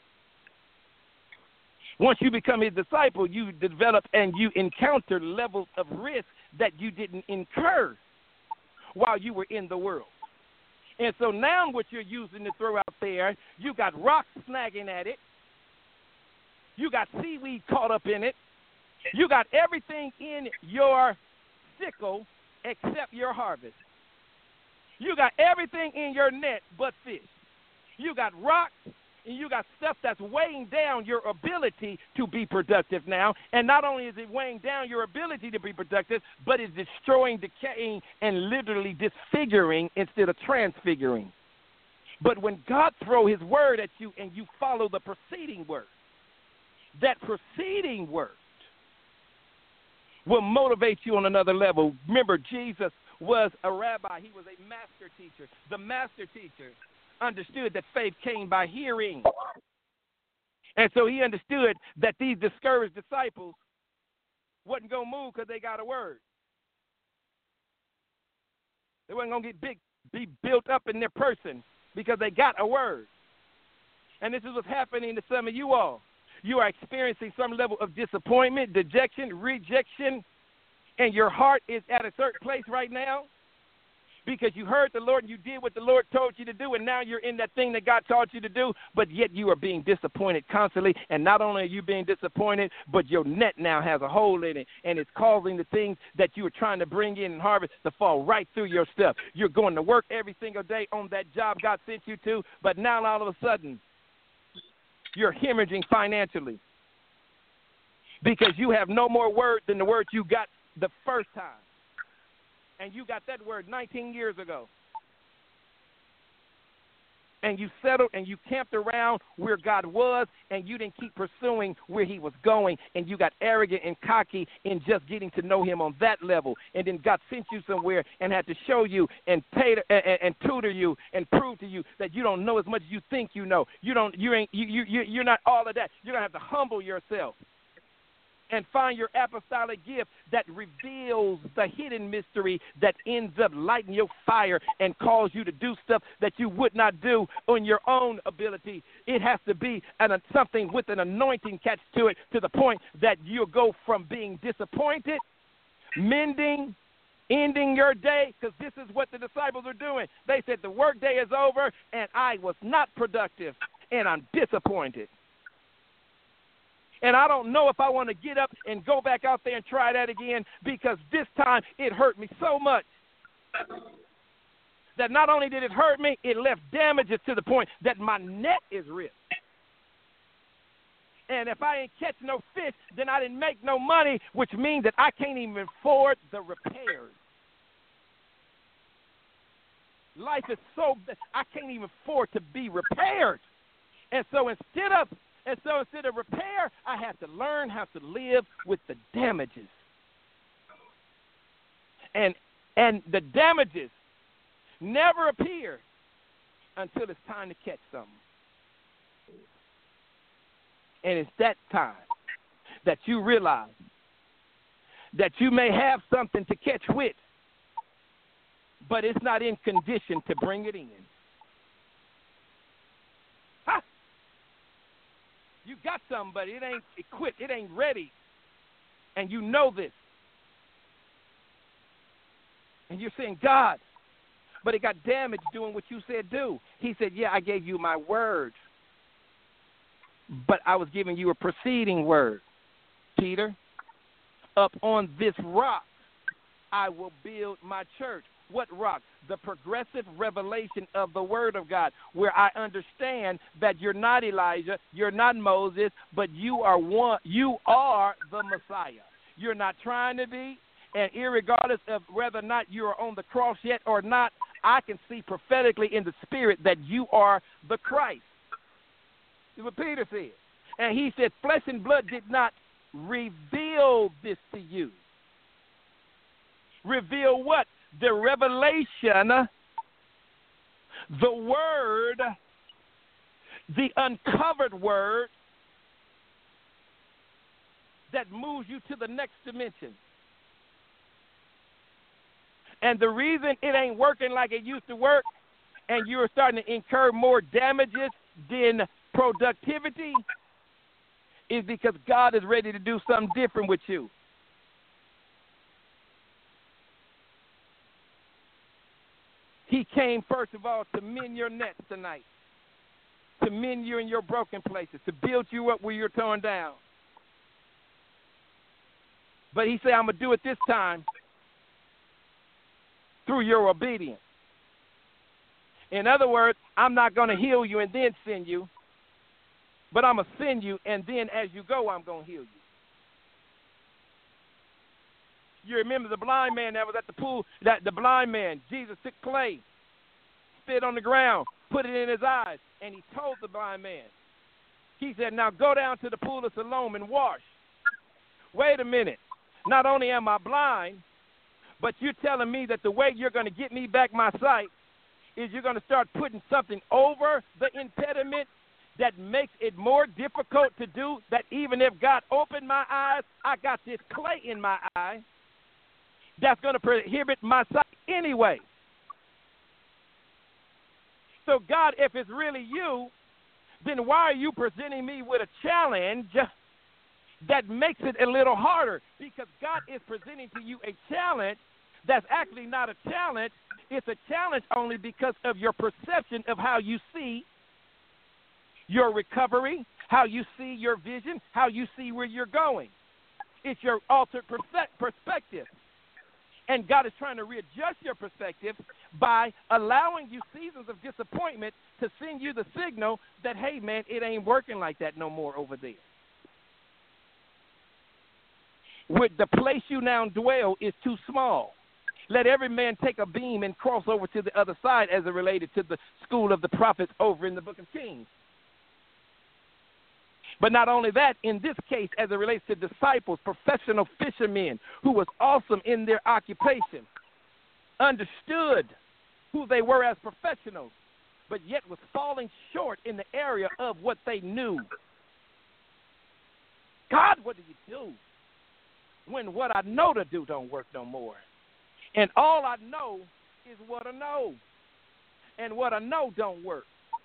Once you become his disciple, you develop and you encounter levels of risk that you didn't incur while you were in the world. And so now what you're using to throw out there, you got rocks snagging at it. You got seaweed caught up in it. You got everything in your sickle except your harvest. You got everything in your net but fish. You got rocks, and you got stuff that's weighing down your ability to be productive now. And not only is it weighing down your ability to be productive, but it's destroying, decaying, and literally disfiguring instead of transfiguring. But when God throws his word at you and you follow the preceding word, that preceding word will motivate you on another level. Remember, Jesus was a rabbi. He was a master teacher. The master teacher understood that faith came by hearing. And so he understood that these discouraged disciples wasn't going to move because they got a word. They wasn't going to be built up in their person because they got a word. And this is what's happening to some of you all. You are experiencing some level of disappointment, dejection, rejection, and your heart is at a certain place right now because you heard the Lord and you did what the Lord told you to do, and now you're in that thing that God taught you to do, but yet you are being disappointed constantly. And not only are you being disappointed, but your net now has a hole in it, and it's causing the things that you were trying to bring in and harvest to fall right through your stuff. You're going to work every single day on that job God sent you to, but now all of a sudden you're hemorrhaging financially because you have no more word than the word you got the first time. And you got that word 19 years ago. And you settled and you camped around where God was, and you didn't keep pursuing where he was going, and you got arrogant and cocky in just getting to know him on that level. And then God sent you somewhere and had to show you and pay and tutor you and prove to you that you don't know as much as you think you know. You're not all of that. You're going to have to humble yourself and find your apostolic gift that reveals the hidden mystery that ends up lighting your fire and cause you to do stuff that you would not do on your own ability. It has to be something with an anointing catch to it, to the point that you'll go from being disappointed, mending, ending your day, because this is what the disciples are doing. They said the work day is over and I was not productive and I'm disappointed. And I don't know if I want to get up and go back out there and try that again, because this time it hurt me so much that not only did it hurt me, it left damages to the point that my net is ripped. And if I ain't catch no fish, then I didn't make no money, which means that I can't even afford the repairs. Life is so – I can't even afford to be repaired. And so instead of repair, I have to learn how to live with the damages. And the damages never appear until it's time to catch something. And it's that time that you realize that you may have something to catch with, but it's not in condition to bring it in. You got something, but it ain't equipped. It ain't ready. And you know this. And you're saying, God, but it got damaged doing what you said do. He said, yeah, I gave you my word, but I was giving you a preceding word. Peter, up on this rock I will build my church. What rock? The progressive revelation of the Word of God, where I understand that you're not Elijah, you're not Moses, but you are one. You are the Messiah. You're not trying to be, and irregardless of whether or not you are on the cross yet or not, I can see prophetically in the Spirit that you are the Christ. This is what Peter said. And he said, flesh and blood did not reveal this to you. Reveal what? The revelation, the word, the uncovered word that moves you to the next dimension. And the reason it ain't working like it used to work, and you're starting to incur more damages than productivity, is because God is ready to do something different with you. He came, first of all, to mend your nets tonight, to mend you in your broken places, to build you up where you're torn down. But he said, I'm going to do it this time through your obedience. In other words, I'm not going to heal you and then send you, but I'm going to send you, and then as you go, I'm going to heal you. You remember the blind man that was at the pool, that the blind man, Jesus took clay, spit on the ground, put it in his eyes, and he told the blind man, he said, now go down to the pool of Siloam and wash. Wait a minute. not only am I blind, but you're telling me that the way you're going to get me back my sight is you're going to start putting something over the impediment that makes it more difficult to do, that even if God opened my eyes, I got this clay in my eye that's going to prohibit my sight anyway. So, God, if it's really you, then why are you presenting me with a challenge that makes it a little harder? Because God is presenting to you a challenge that's actually not a challenge. It's a challenge only because of your perception of how you see your recovery, how you see your vision, how you see where you're going. It's your altered perspective. And God is trying to readjust your perspective by allowing you seasons of disappointment to send you the signal that, hey, man, it ain't working like that no more over there. With the place you now dwell is too small. Let every man take a beam and cross over to the other side, as it related to the school of the prophets over in the book of Kings. But not only that, in this case, as it relates to disciples, professional fishermen who was awesome in their occupation, understood who they were as professionals, but yet was falling short in the area of what they knew. God, what do you do when what I know to do don't work no more? And all I know is what I know. And what I know don't work.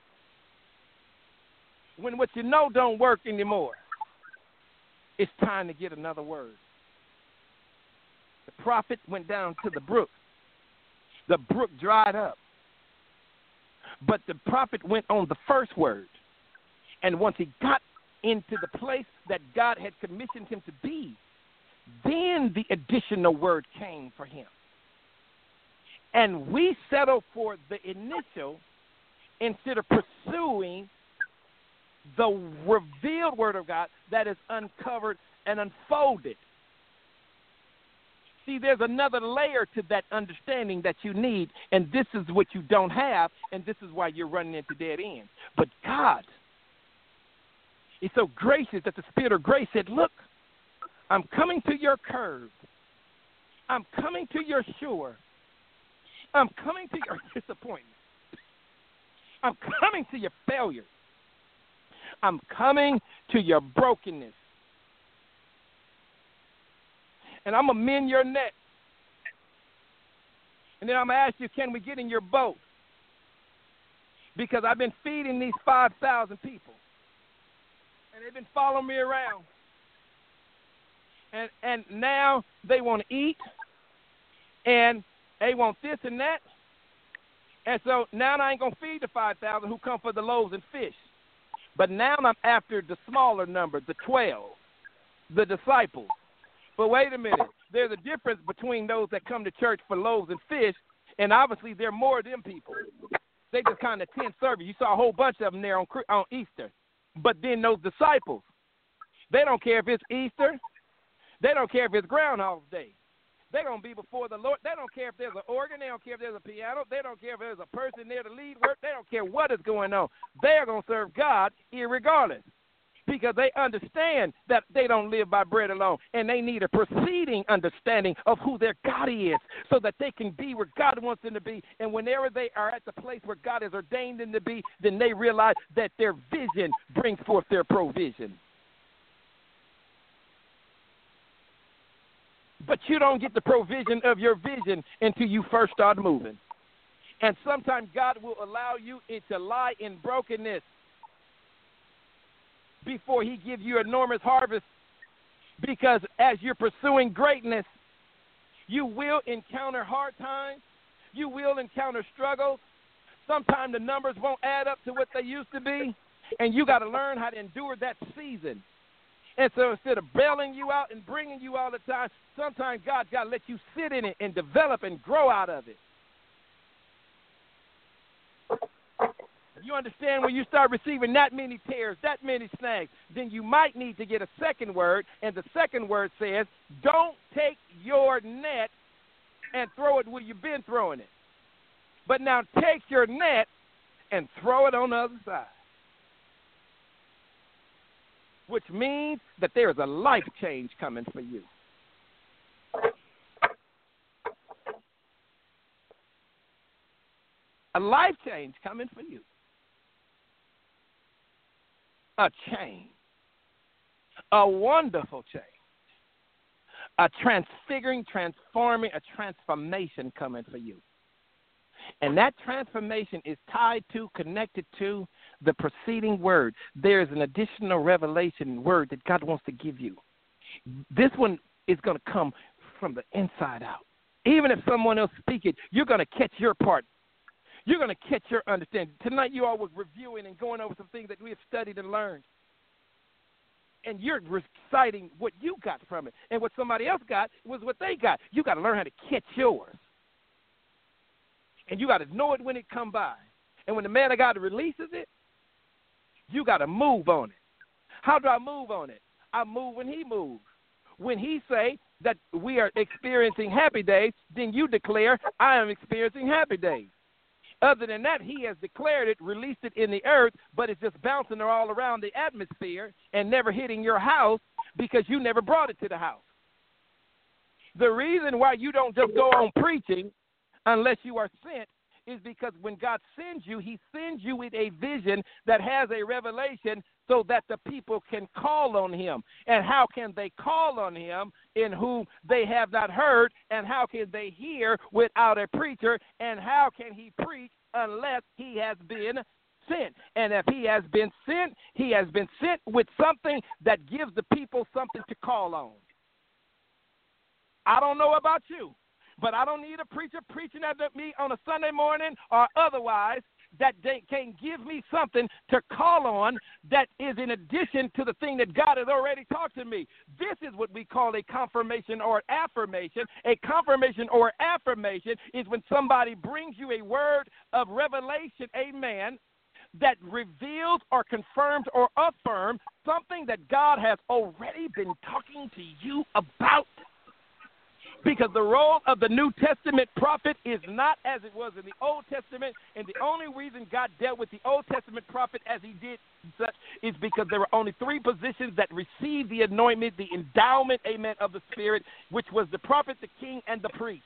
When what you know don't work anymore, it's time to get another word. The prophet went down to the brook. The brook dried up. But the prophet went on the first word. And once he got into the place that God had commissioned him to be, then the additional word came for him. And we settle for the initial instead of pursuing the revealed word of God that is uncovered and unfolded. See, there's another layer to that understanding that you need, and this is what you don't have, and this is why you're running into dead ends. But God is so gracious that the Spirit of grace said, look, I'm coming to your curve. I'm coming to your shore. I'm coming to your disappointment. I'm coming to your failure. I'm coming to your brokenness. And I'm going to mend your net. And then I'm going to ask you, can we get in your boat? Because I've been feeding these 5,000 people. And they've been following me around. And now they want to eat. And they want this and that. And so now I ain't going to feed the 5,000 who come for the loaves and fish. But now I'm after the smaller number, the 12, the disciples. But wait a minute. There's a difference between those that come to church for loaves and fish, and obviously there are more of them people. They just kind of attend service. You saw a whole bunch of them there on Easter. But then those disciples, they don't care if it's Easter. They don't care if it's Groundhog's Day. They're going to be before the Lord. They don't care if there's an organ. They don't care if there's a piano. They don't care if there's a person there to lead work. They don't care what is going on. They're going to serve God irregardless because they understand that they don't live by bread alone, and they need a preceding understanding of who their God is so that they can be where God wants them to be. And whenever they are at the place where God has ordained them to be, then they realize that their vision brings forth their provision. But you don't get the provision of your vision until you first start moving. And sometimes God will allow you to lie in brokenness before he gives you enormous harvest. Because as you're pursuing greatness, you will encounter hard times. You will encounter struggles. Sometimes the numbers won't add up to what they used to be. And you got to learn how to endure that season. And so instead of bailing you out and bringing you all the time, sometimes God's got to let you sit in it and develop and grow out of it. You understand, when you start receiving that many tears, that many snags, then you might need to get a second word, and the second word says, don't take your net and throw it where you've been throwing it. But now take your net and throw it on the other side. Which means that there is a life change coming for you. A life change coming for you. A change. A wonderful change. A transfiguring, transforming, a transformation coming for you. And that transformation is tied to, connected to the preceding word. There is an additional revelation word that God wants to give you. This one is going to come from the inside out. Even if someone else speaks it, you're going to catch your part. You're going to catch your understanding. Tonight you all were reviewing and going over some things that we have studied and learned. And you're reciting what you got from it. And what somebody else got was what they got. You got to learn how to catch yours. And you got to know it when it come by. And when the man of God releases it, you got to move on it. How do I move on it? I move when he moves. When he say that we are experiencing happy days, then you declare, I am experiencing happy days. Other than that, he has declared it, released it in the earth, but it's just bouncing all around the atmosphere and never hitting your house because you never brought it to the house. The reason why you don't just go on preaching unless you are sent is because when God sends you, he sends you with a vision that has a revelation so that the people can call on him. And how can they call on him in whom they have not heard? And how can they hear without a preacher? And how can he preach unless he has been sent? And if he has been sent with something that gives the people something to call on. I don't know about you, but I don't need a preacher preaching at me on a Sunday morning or otherwise that they can give me something to call on that is in addition to the thing that God has already talked to me. This is what we call a confirmation or affirmation. A confirmation or affirmation is when somebody brings you a word of revelation, amen, that reveals or confirms or affirms something that God has already been talking to you about. Because the role of the New Testament prophet is not as it was in the Old Testament, and the only reason God dealt with the Old Testament prophet as he did such is because there were only three positions that received the anointment, the endowment, amen, of the Spirit, which was the prophet, the king, and the priest.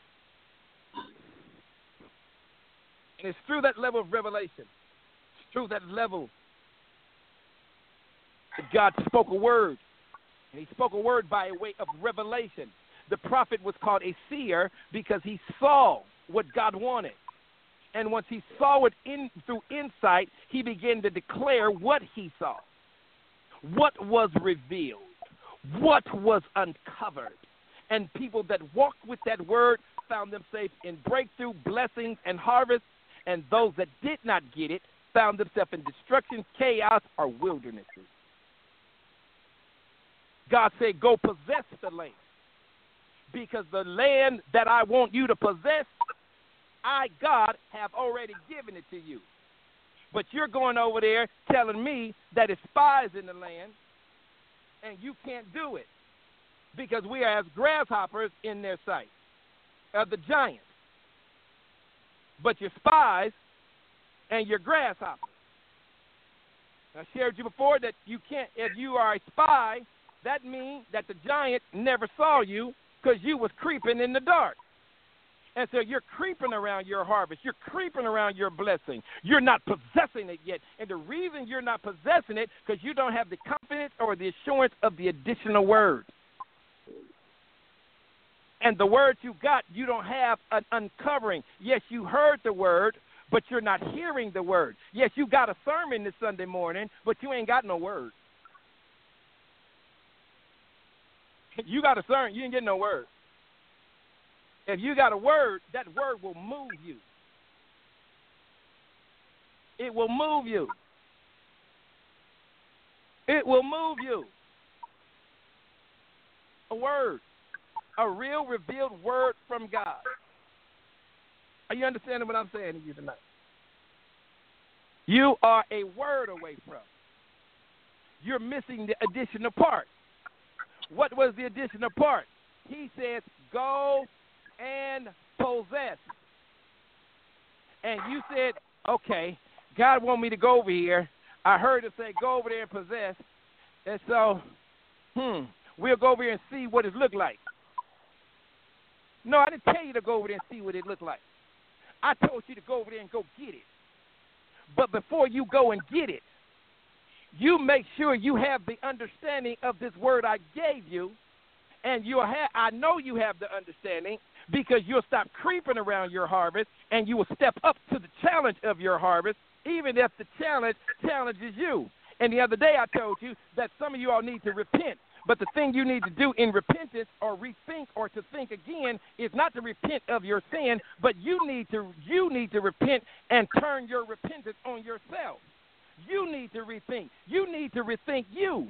And it's through that level of revelation, it's through that level that God spoke a word, and he spoke a word by way of revelation. The prophet was called a seer because he saw what God wanted. And once he saw it through insight, he began to declare what he saw, what was revealed, what was uncovered. And people that walked with that word found themselves in breakthrough, blessings, and harvest. And those that did not get it found themselves in destruction, chaos, or wildernesses. God said, go possess the land. Because the land that I want you to possess, I, God, have already given it to you. But you're going over there telling me that it's spies in the land, and you can't do it. Because we are as grasshoppers in their sight, the giants. But you're spies, and you're grasshoppers. I shared with you before that you can't, if you are a spy, that means that the giant never saw you, because you was creeping in the dark. And so you're creeping around your harvest. You're creeping around your blessing. You're not possessing it yet. And the reason you're not possessing it, because you don't have the confidence or the assurance of the additional word. And the word you got, you don't have an uncovering. Yes, you heard the word, but you're not hearing the word. Yes, you got a sermon this Sunday morning, but you ain't got no word. You got a sermon, you didn't get no word. If you got a word, that word will move you. It will move you. It will move you. A word. A real revealed word from God. Are you understanding what I'm saying to you tonight? You are a word away from. You're missing the additional part. What was the additional part? He says, go and possess. And you said, okay, God want me to go over here. I heard it say, go over there and possess. And so, we'll go over here and see what it looked like. No, I didn't tell you to go over there and see what it looked like. I told you to go over there and go get it. But before you go and get it, you make sure you have the understanding of this word I gave you, and I know you have the understanding because you'll stop creeping around your harvest and you will step up to the challenge of your harvest, even if the challenge challenges you. And the other day I told you that some of you all need to repent. But the thing you need to do in repentance or rethink or to think again is not to repent of your sin, but you need to repent and turn your repentance on yourself. You need to rethink. You need to rethink you.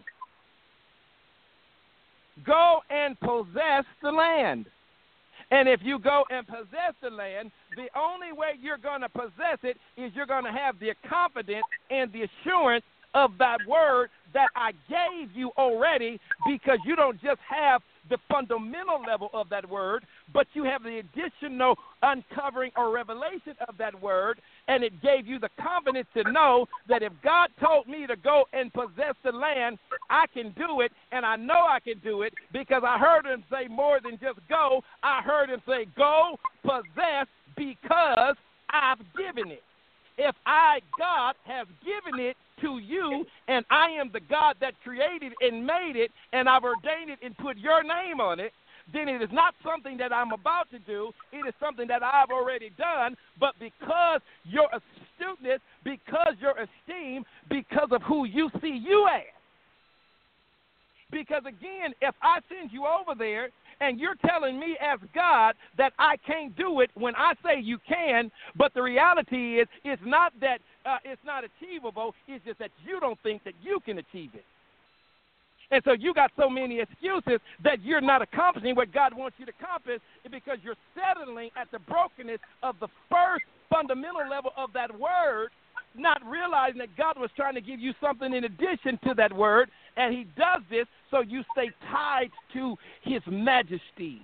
Go and possess the land. And if you go and possess the land, the only way you're going to possess it is you're going to have the confidence and the assurance of that word that I gave you already, because you don't just have the fundamental level of that word, but you have the additional uncovering or revelation of that word, and it gave you the confidence to know that if God told me to go and possess the land, I can do it, and I know I can do it because I heard him say more than just go. I heard him say go, possess, because I've given it. If God, has given it to you, and I am the God that created and made it, and I've ordained it and put your name on it, then it is not something that I'm about to do. It is something that I've already done, but because your astuteness, because your esteem, because of who you see you as. Because, again, if I send you over there and you're telling me as God that I can't do it when I say you can, but the reality is it's not that it's not achievable. It's just that you don't think that you can achieve it. And so you got so many excuses that you're not accomplishing what God wants you to accomplish because you're settling at the brokenness of the first fundamental level of that word, not realizing that God was trying to give you something in addition to that word, and he does this so you stay tied to his majesty.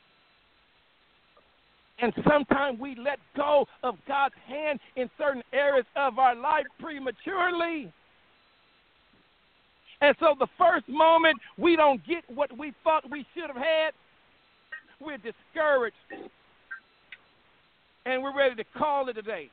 And sometimes we let go of God's hand in certain areas of our life prematurely. And so the first moment we don't get what we thought we should have had, we're discouraged. And we're ready to call it a day.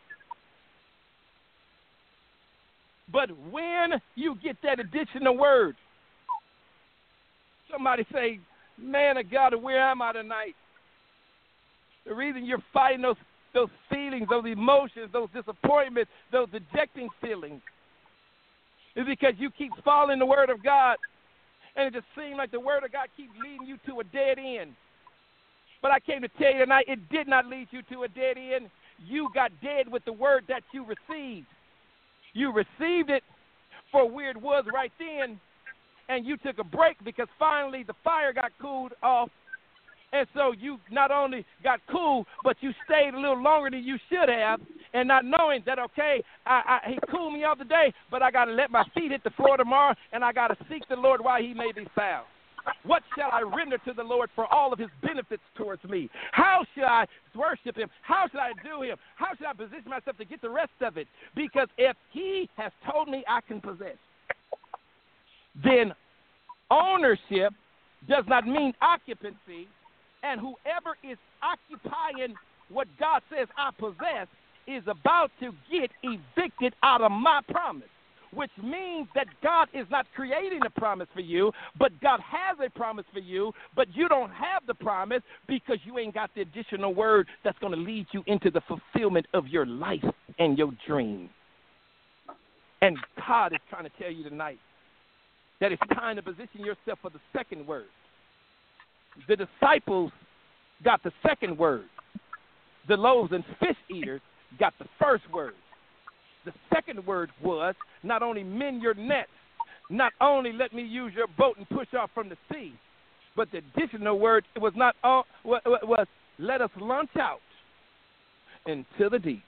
But when you get that additional word, somebody say, man of God, where am I tonight? The reason you're fighting those feelings, those emotions, those disappointments, those dejecting feelings is because you keep following the word of God, and it just seems like the word of God keeps leading you to a dead end. But I came to tell you tonight, it did not lead you to a dead end. You got dead with the word that you received. You received it for where it was right then, and you took a break because finally the fire got cooled off. And so you not only got cool, but you stayed a little longer than you should have, and not knowing that, okay, he cooled me off today, but I got to let my feet hit the floor tomorrow, and I got to seek the Lord while he may be found. What shall I render to the Lord for all of his benefits towards me? How shall I worship him? How should I do him? How should I position myself to get the rest of it? Because if he has told me I can possess, then ownership does not mean occupancy, and whoever is occupying what God says I possess is about to get evicted out of my promise, which means that God is not creating a promise for you, but God has a promise for you, but you don't have the promise because you ain't got the additional word that's going to lead you into the fulfillment of your life and your dream. And God is trying to tell you tonight that it's time to position yourself for the second word. The disciples got the second word. The loaves and fish eaters got the first word. The second word was not only mend your nets, not only let me use your boat and push off from the sea, but the additional word was not all, was let us launch out into the deep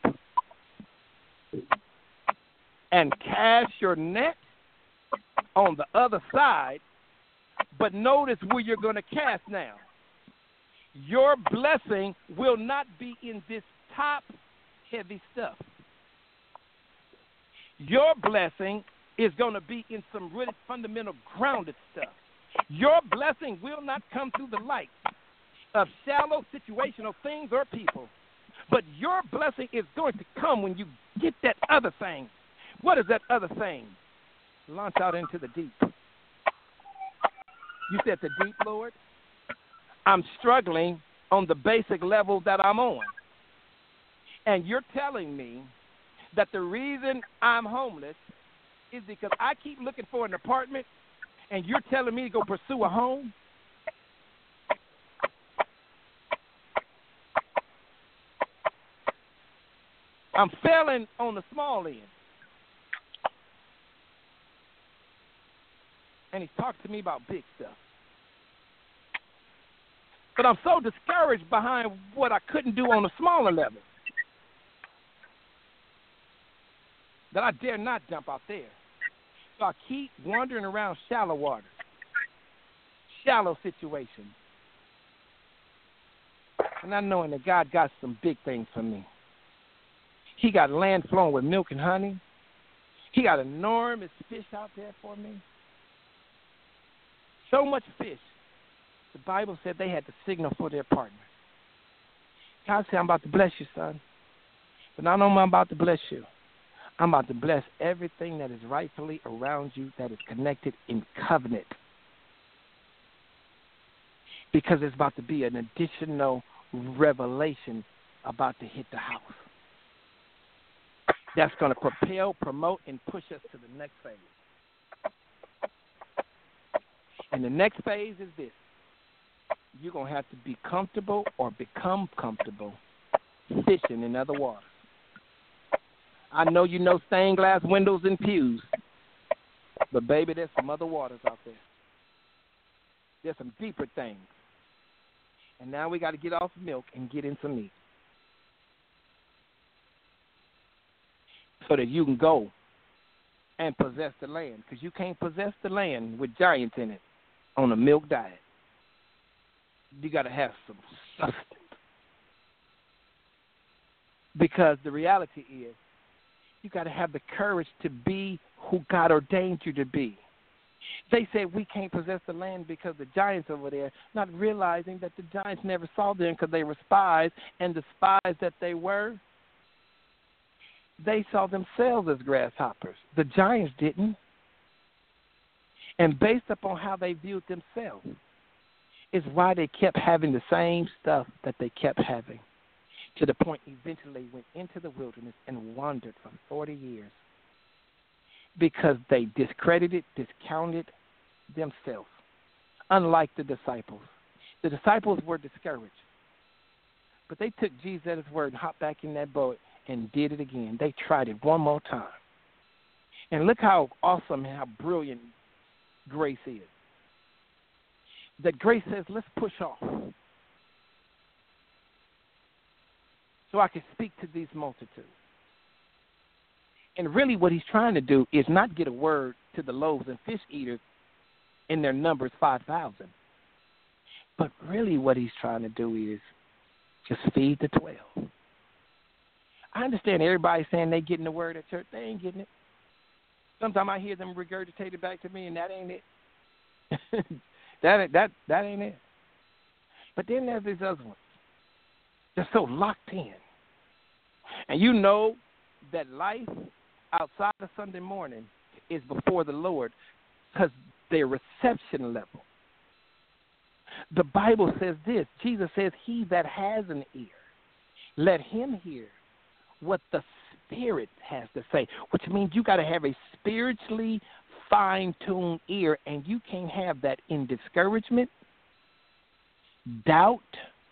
and cast your net on the other side. But notice where you're going to cast now. Your blessing will not be in this top heavy stuff. Your blessing is going to be in some really fundamental grounded stuff. Your blessing will not come through the light of shallow situational things or people, But your blessing is going to come when you get that other thing. What is that other thing? Launch out into the deep. You said the deep, Lord? I'm struggling on the basic level that I'm on. And you're telling me that the reason I'm homeless is because I keep looking for an apartment, and you're telling me to go pursue a home? I'm failing on the small end. And he's talking to me about big stuff. But I'm so discouraged behind what I couldn't do on a smaller level that I dare not jump out there. So I keep wandering around shallow waters, shallow situations, and not knowing that God got some big things for me. He got land flowing with milk and honey. He got enormous fish out there for me. So much fish. The Bible said they had to signal for their partner. God said, I'm about to bless you, son. But not only am I about to bless you, I'm about to bless everything that is rightfully around you that is connected in covenant. Because there's about to be an additional revelation about to hit the house. That's going to propel, promote, and push us to the next phase. And the next phase is this. You're going to have to be comfortable or become comfortable fishing in other waters. I know you know stained glass windows and pews, but, baby, there's some other waters out there. There's some deeper things. And now we got to get off milk and get in some meat so that you can go and possess the land, because you can't possess the land with giants in it on a milk diet. You got to have some substance. Because the reality is, you got to have the courage to be who God ordained you to be. They said we can't possess the land because the giants over there, not realizing that the giants never saw them because they were spies, and the spies that they were, they saw themselves as grasshoppers. The giants didn't. And based upon how they viewed themselves is why they kept having the same stuff that they kept having, to the point eventually went into the wilderness and wandered for 40 years because they discredited, discounted themselves, unlike the disciples. The disciples were discouraged, but they took Jesus at his word and hopped back in that boat and did it again. They tried it one more time. And look how awesome and how brilliant grace is. That grace says, let's push off so I can speak to these multitudes. And really what he's trying to do is not get a word to the loaves and fish eaters in their numbers 5,000. But really what he's trying to do is just feed the 12. I understand everybody saying they getting the word at church. They ain't getting it. Sometimes I hear them regurgitate it back to me, and that ain't it. that ain't it. But then there's these other ones. They're so locked in. And you know that life outside of Sunday morning is before the Lord because their reception level. The Bible says this. Jesus says, he that has an ear, let him hear what the Spirit has to say, which means you got to have a spiritually fine-tuned ear, and you can't have that in discouragement, doubt,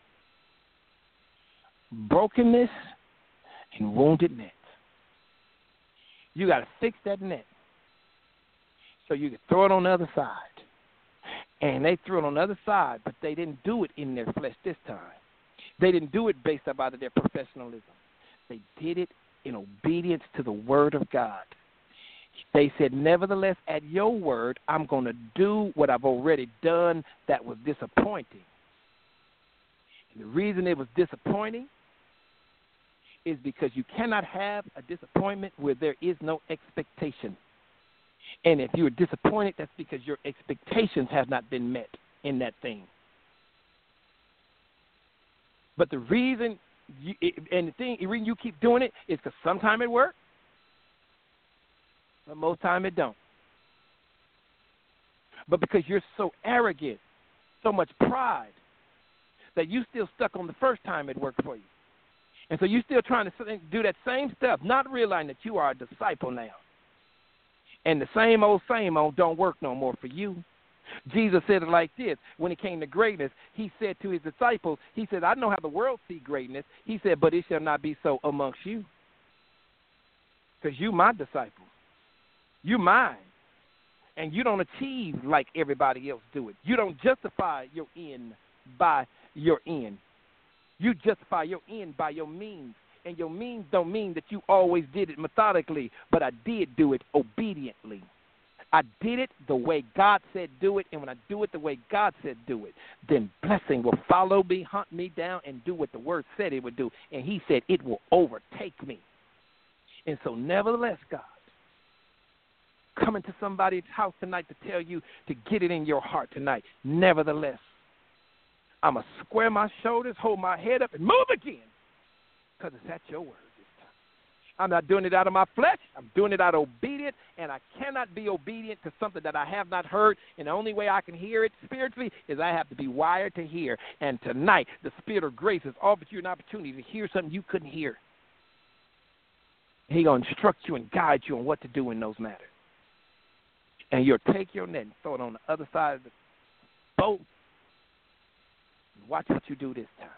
brokenness, and wounded net. You got to fix that net so you can throw it on the other side. And they threw it on the other side, but they didn't do it in their flesh this time. They didn't do it based up out of their professionalism. They did it in obedience to the word of God. They said, nevertheless, at your word, I'm going to do what I've already done that was disappointing. And the reason it was disappointing is because you cannot have a disappointment where there is no expectation. And if you're disappointed, that's because your expectations have not been met in that thing. But the reason And the reason you keep doing it is because sometimes it works, but most time it don't. But because you're so arrogant, so much pride, that you still stuck on the first time it worked for you. And so you're still trying to do that same stuff, not realizing that you are a disciple now. And the same old don't work no more for you. Jesus said it like this. When it came to greatness, he said to his disciples, he said, I know how the world see greatness. He said, but it shall not be so amongst you. Because you my disciples. You mine. And you don't achieve like everybody else do it. You don't justify your end by your end. You justify your end by your means. And your means don't mean that you always did it methodically, but I did do it obediently. I did it the way God said do it, and when I do it the way God said do it, then blessing will follow me, hunt me down, and do what the word said it would do. And he said it will overtake me. And so nevertheless, God, coming to somebody's house tonight to tell you to get it in your heart tonight. Nevertheless, I'm going to square my shoulders, hold my head up, and move again, because it's at your word this time. I'm not doing it out of my flesh. I'm doing it out of obedience, and I cannot be obedient to something that I have not heard, and the only way I can hear it spiritually is I have to be wired to hear. And tonight, the Spirit of grace has offered you an opportunity to hear something you couldn't hear. He's going to instruct you and guide you on what to do in those matters. And you'll take your net and throw it on the other side of the boat. Watch what you do this time.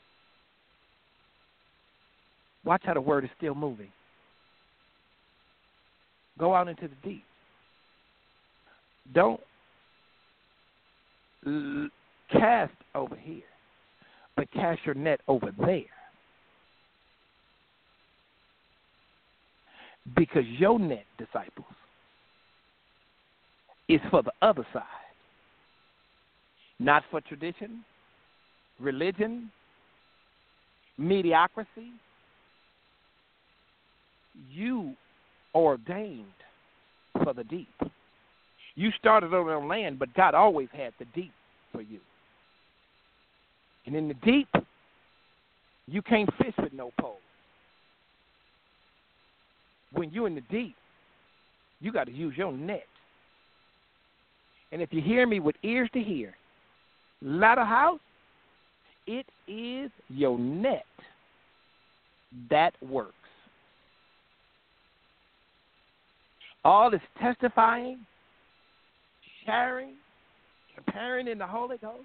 Watch how the word is still moving. Go out into the deep. Don't cast over here, but cast your net over there. Because your net, disciples, is for the other side. Not for tradition, religion, mediocrity. You ordained for the deep. You started on land, but God always had the deep for you. And in the deep, you can't fish with no pole. When you're in the deep, you got to use your net. And if you hear me with ears to hear, Latter House, it is your net that works. All this testifying, sharing, comparing in the Holy Ghost,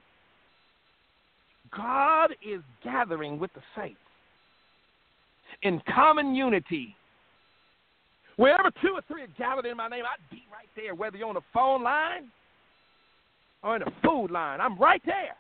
God is gathering with the saints in common unity. Wherever 2 or 3 are gathered in my name, I'd be right there, whether you're on the phone line or in the food line. I'm right there.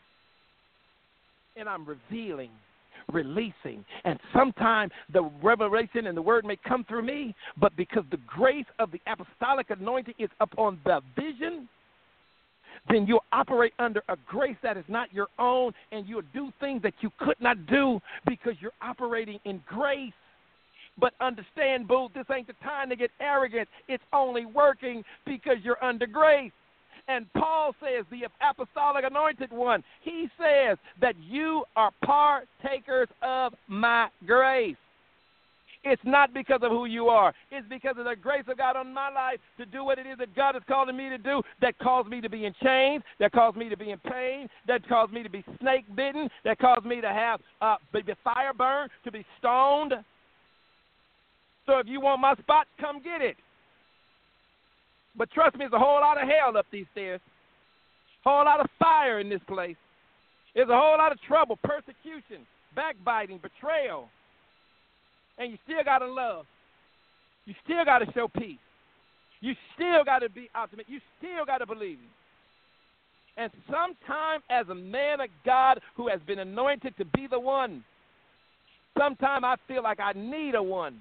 And I'm revealing, releasing. And sometimes the revelation and the word may come through me, but because the grace of the apostolic anointing is upon the vision, then you'll operate under a grace that is not your own, and you'll do things that you could not do because you're operating in grace. But understand, boo, this ain't the time to get arrogant. It's only working because you're under grace. And Paul says, the apostolic anointed one, he says that you are partakers of my grace. It's not because of who you are. It's because of the grace of God on my life to do what it is that God is calling me to do, that caused me to be in chains, that caused me to be in pain, that caused me to be snake bitten, that caused me to have be fire burned, to be stoned. So if you want my spot, come get it. But trust me, there's a whole lot of hell up these stairs. A whole lot of fire in this place. There's a whole lot of trouble, persecution, backbiting, betrayal. And you still got to love. You still got to show peace. You still got to be optimistic. You still got to believe. And sometime as a man of God who has been anointed to be the one, sometime I feel like I need a one.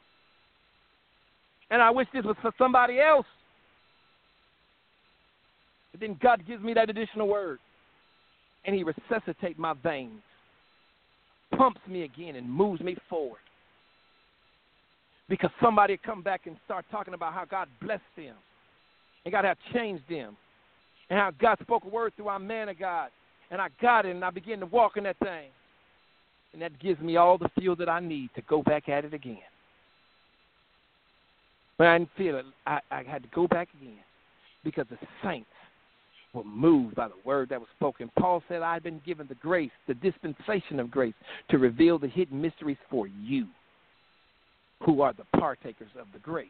And I wish this was for somebody else. But then God gives me that additional word. And he resuscitates my veins. Pumps me again and moves me forward. Because somebody come back and start talking about how God blessed them. And God have changed them. And how God spoke a word through our man of God. And I got it and I began to walk in that thing. And that gives me all the fuel that I need to go back at it again. But I didn't feel it. I had to go back again because the saints were moved by the word that was spoken. Paul said, I've been given the grace, the dispensation of grace, to reveal the hidden mysteries for you who are the partakers of the grace.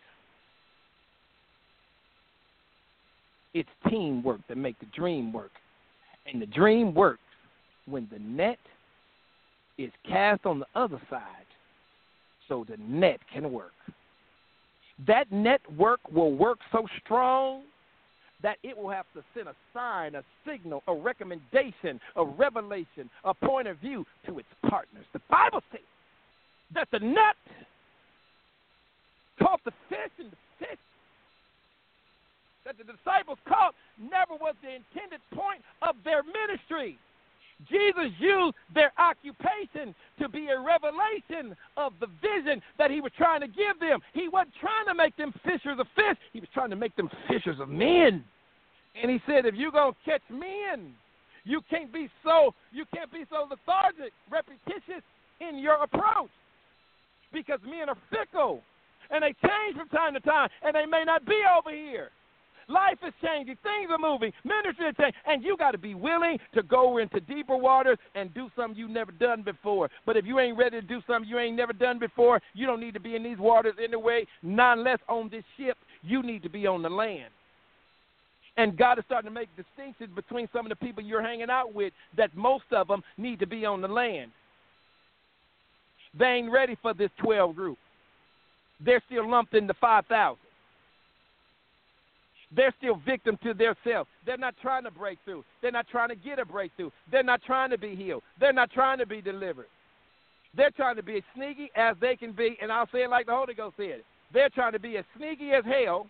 It's teamwork that makes the dream work. And the dream works when the net is cast on the other side so the net can work. That network will work so strong that it will have to send a sign, a signal, a recommendation, a revelation, a point of view to its partners. The Bible says that the net caught the fish, and the fish that the disciples caught never was the intended point of their ministry. Jesus used their occupation to be a revelation of the vision that he was trying to give them. He wasn't trying to make them fishers of fish. He was trying to make them fishers of men. And he said, if you're going to catch men, you can't be so lethargic, repetitious in your approach. Because men are fickle, and they change from time to time, and they may not be over here. Life is changing. Things are moving. Ministry is changing. And you got to be willing to go into deeper waters and do something you've never done before. But if you ain't ready to do something you ain't never done before, you don't need to be in these waters anyway, not unless on this ship. You need to be on the land. And God is starting to make distinctions between some of the people you're hanging out with that most of them need to be on the land. They ain't ready for this 12 group. They're still lumped in the 5,000. They're still victim to their self. They're not trying to break through. They're not trying to get a breakthrough. They're not trying to be healed. They're not trying to be delivered. They're trying to be as sneaky as they can be, and I'll say it like the Holy Ghost said it. They're trying to be as sneaky as hell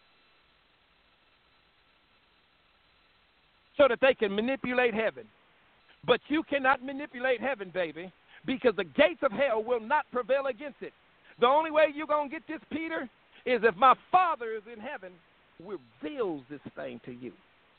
so that they can manipulate heaven. But you cannot manipulate heaven, baby, because the gates of hell will not prevail against it. The only way you're going to get this, Peter, is if my Father is in heaven reveals this thing to you.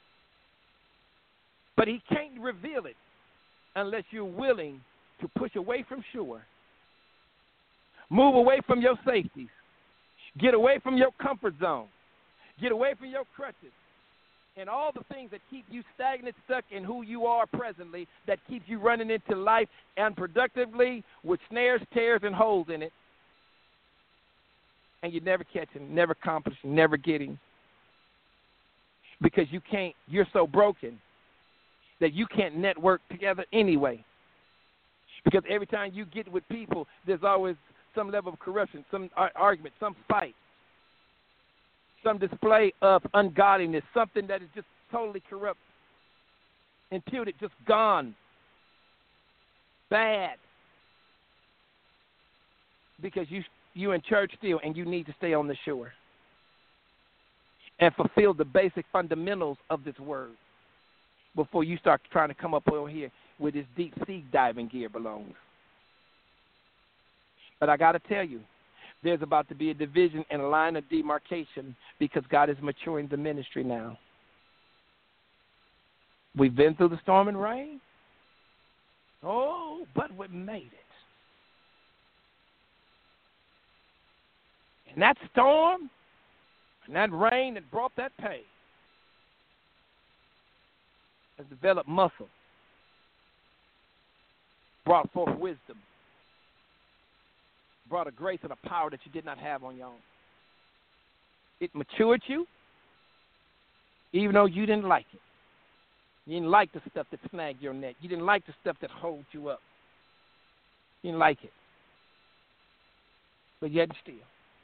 But he can't reveal it unless you're willing to push away from shore, move away from your safeties, get away from your comfort zone, get away from your crutches, and all the things that keep you stagnant, stuck in who you are presently, that keeps you running into life unproductively with snares, tears, and holes in it. And you're never catching, never accomplishing, never getting. Because you're so broken that you can't network together anyway. Because every time you get with people, there's always some level of corruption, some argument, some fight, some display of ungodliness, something that is just totally corrupt, imputed, just gone, bad. Because you in church still, and you need to stay on the shore and fulfill the basic fundamentals of this word before you start trying to come up over here where this deep sea diving gear belongs. But I got to tell you, there's about to be a division and a line of demarcation because God is maturing the ministry now. We've been through the storm and rain. Oh, but we made it. And that storm and that rain that brought that pain has developed muscle, brought forth wisdom, brought a grace and a power that you did not have on your own. It matured you, even though you didn't like it. You didn't like the stuff that snagged your neck. You didn't like the stuff that holds you up. You didn't like it. But yet still,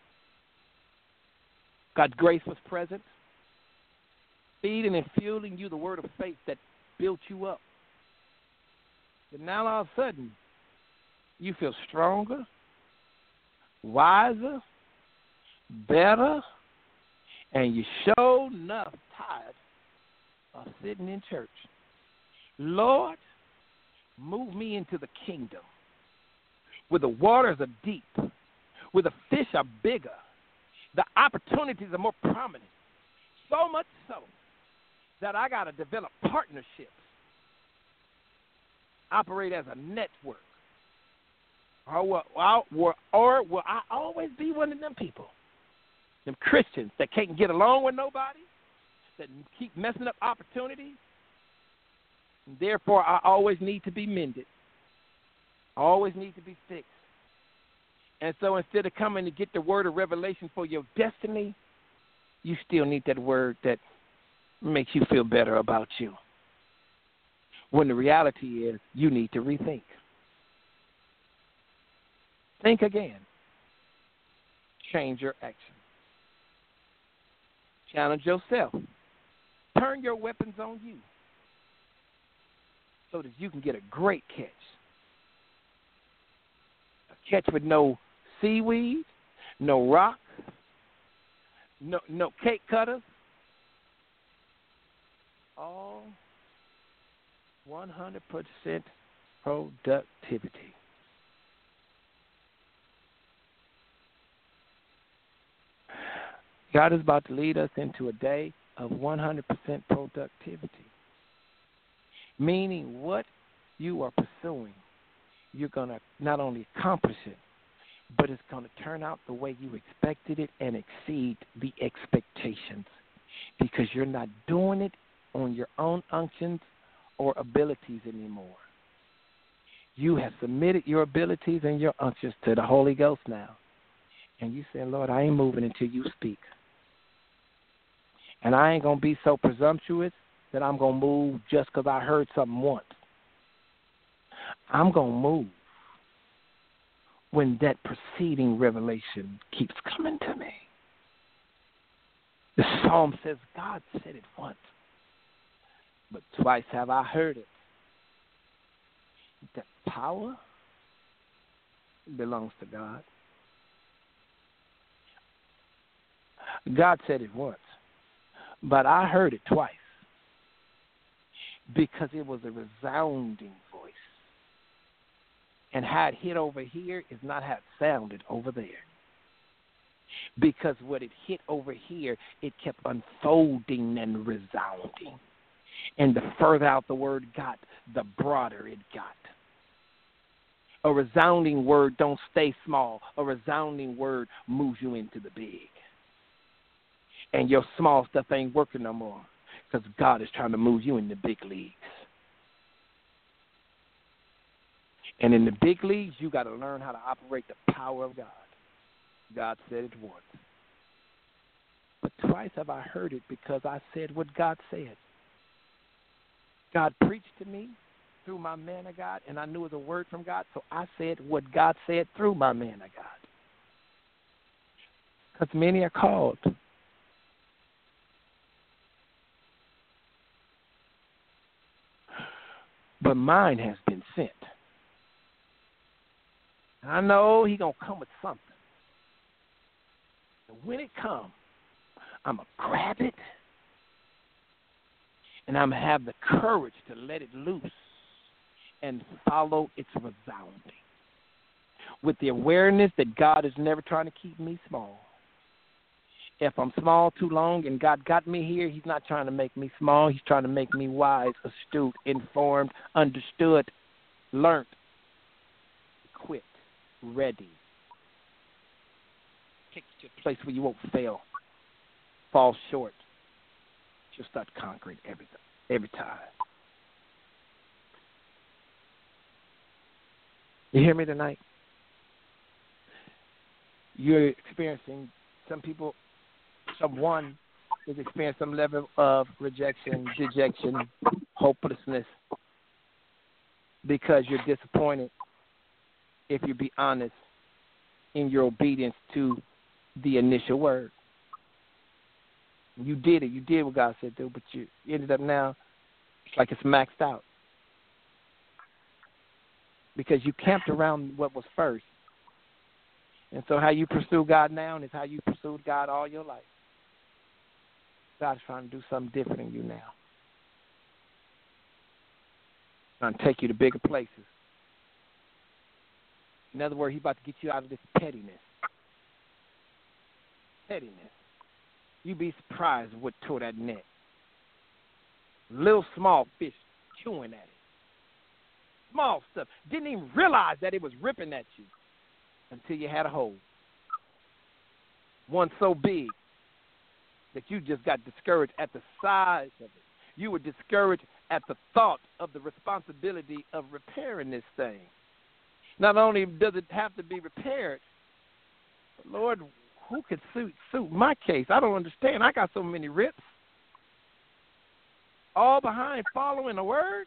God's grace was present, feeding and fueling you the word of faith that built you up. But now all of a sudden, you feel stronger, wiser, better, and you sure enough tired of sitting in church. Lord, move me into the kingdom where the waters are deep, where the fish are bigger, the opportunities are more prominent, so much so that I got to develop partnerships, operate as a network Or will I always be one of them people, them Christians that can't get along with nobody, that keep messing up opportunities? And therefore, I always need to be mended. I always need to be fixed. And so instead of coming to get the word of revelation for your destiny, you still need that word that makes you feel better about you. When the reality is, you need to rethink. Think again. Change your action. Challenge yourself. Turn your weapons on you so that you can get a great catch. A catch with no seaweed, no rock, no cake cutters. All 100% productivity. God is about to lead us into a day of 100% productivity, meaning what you are pursuing, you're going to not only accomplish it, but it's going to turn out the way you expected it and exceed the expectations, because you're not doing it on your own unctions or abilities anymore. You have submitted your abilities and your unctions to the Holy Ghost now. And you say, Lord, I ain't moving until you speak. And I ain't going to be so presumptuous that I'm going to move just because I heard something once. I'm going to move when that preceding revelation keeps coming to me. The psalm says, God said it once, but twice have I heard it. That power belongs to God. God said it once, but I heard it twice because it was a resounding voice. And how it hit over here is not how it sounded over there. Because what it hit over here, it kept unfolding and resounding. And the further out the word got, the broader it got. A resounding word don't stay small. A resounding word moves you into the big. And your small stuff ain't working no more because God is trying to move you in the big leagues. And in the big leagues, you got to learn how to operate the power of God. God said it once. But twice have I heard it because I said what God said. God preached to me through my man of God, and I knew it was a word from God, so I said what God said through my man of God. Because many are called, but mine has been sent. And I know he's going to come with something. And when it comes, I'm going to grab it, and I'm going to have the courage to let it loose and follow its resounding. With the awareness that God is never trying to keep me small. If I'm small too long and God got me here, he's not trying to make me small. He's trying to make me wise, astute, informed, understood, learned, equipped, ready. Take you to a place where you won't fail, fall short. You'll start conquering every time. You hear me tonight? You're experiencing, someone is experiencing some level of rejection, dejection, hopelessness, because you're disappointed, if you be honest, in your obedience to the initial word. You did it. You did what God said do, but you ended up now, it's like it's maxed out. Because you camped around what was first. And so how you pursue God now is how you pursued God all your life. God's trying to do something different in you now. Trying to take you to bigger places. In other words, he's about to get you out of this pettiness. Pettiness. You'd be surprised what tore that net. Little small fish chewing at it. Small stuff. Didn't even realize that it was ripping at you. until you had a hole. One so big that you just got discouraged at the size of it. You were discouraged at the thought of the responsibility of repairing this thing. Not only does it have to be repaired, but Lord, who could suit my case? I don't understand. I got so many rips. All behind following the word?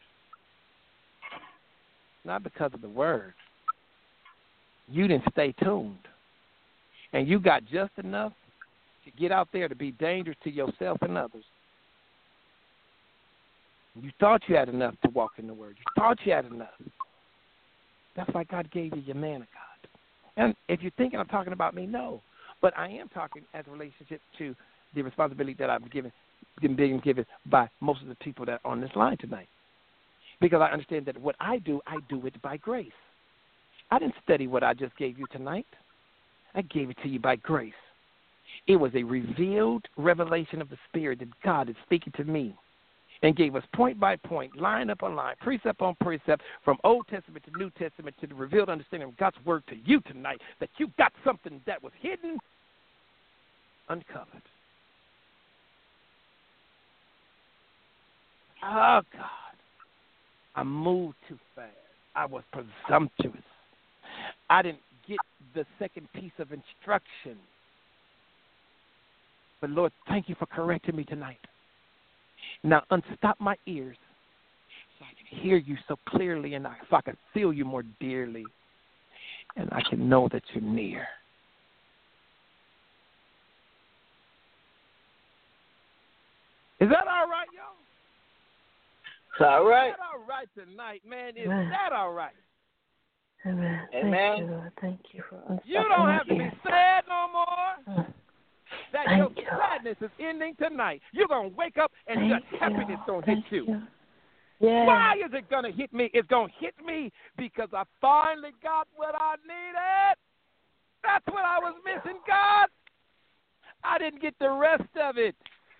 Not because of the word. You didn't stay tuned. And you got just enough to get out there to be dangerous to yourself and others. You thought you had enough to walk in the word. You thought you had enough. That's why God gave you your man of God. And if you're thinking I'm talking about me, no. But I am talking as a relationship to the responsibility that I've being given by most of the people that are on this line tonight. Because I understand that what I do it by grace. I didn't study what I just gave you tonight. I gave it to you by grace. It was a revealed revelation of the Spirit that God is speaking to me and gave us point by point, line upon line, precept on precept, from Old Testament to New Testament to the revealed understanding of God's word to you tonight, that you got something that was hidden, uncovered. Oh, God. I moved too fast. I was presumptuous. I didn't get the second piece of instruction. But, Lord, thank you for correcting me tonight. Now, unstop my ears so I can hear you so clearly and so I can feel you more dearly and I can know that you're near. Is that all right, y'all? It's all right. Is that all right tonight, man? Is that all right? Amen. Amen. Thank you, Lord. Thank you for unstopping You don't have to my be ears. sad no more. That Thank your you. sadness is ending tonight. You're going to wake up and your happiness is going to hit you. Yeah. Why is it going to hit me? It's going to hit me because I finally got what I needed. That's what I was missing, God. I didn't get the rest of it.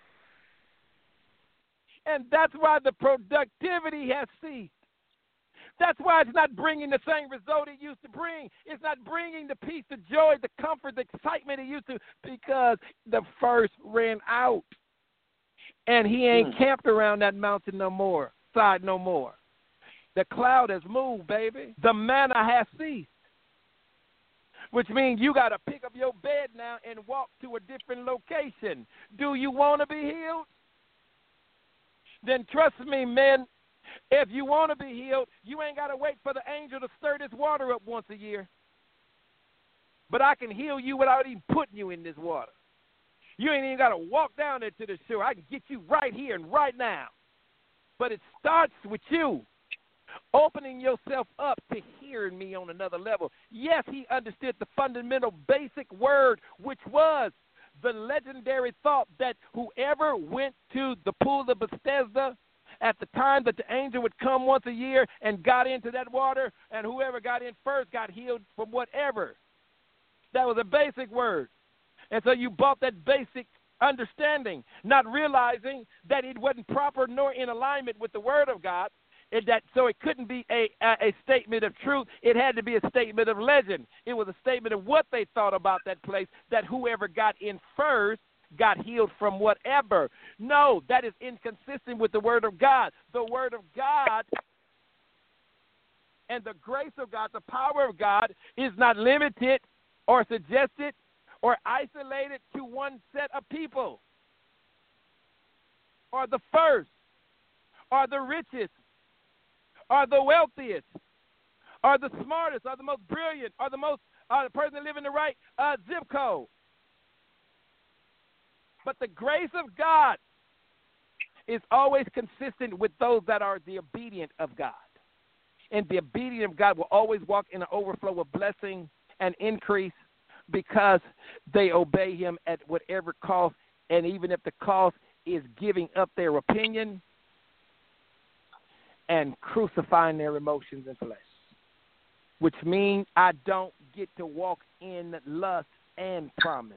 And that's why the productivity has ceased. That's why it's not bringing the same result it used to bring. It's not bringing the peace, the joy, the comfort, the excitement it used to, because the first ran out. And he ain't camped around that mountain no more, side no more. The cloud has moved, baby. The manna has ceased. Which means you got to pick up your bed now and walk to a different location. Do you want to be healed? Then trust me, men. If you want to be healed, you ain't got to wait for the angel to stir this water up once a year. But I can heal you without even putting you in this water. You ain't even got to walk down there to the shore. I can get you right here and right now. But it starts with you opening yourself up to hearing me on another level. Yes, he understood the fundamental basic word, which was the legendary thought that whoever went to the pool of Bethesda at the time that the angel would come once a year and got into that water, and whoever got in first got healed from whatever. That was a basic word. And so you bought that basic understanding, not realizing that it wasn't proper nor in alignment with the word of God, so it couldn't be a statement of truth. It had to be a statement of legend. It was a statement of what they thought about that place, that whoever got in first got healed from whatever. No, that is inconsistent with the word of God. The word of God and the grace of God, the power of God, is not limited or suggested or isolated to one set of people, or the first, or the richest, or the wealthiest, or the smartest, or the most brilliant, or the person that lives in the right zip code. But the grace of God is always consistent with those that are the obedient of God. And the obedient of God will always walk in an overflow of blessing and increase because they obey him at whatever cost, and even if the cost is giving up their opinion and crucifying their emotions and flesh, which means I don't get to walk in lust and promise.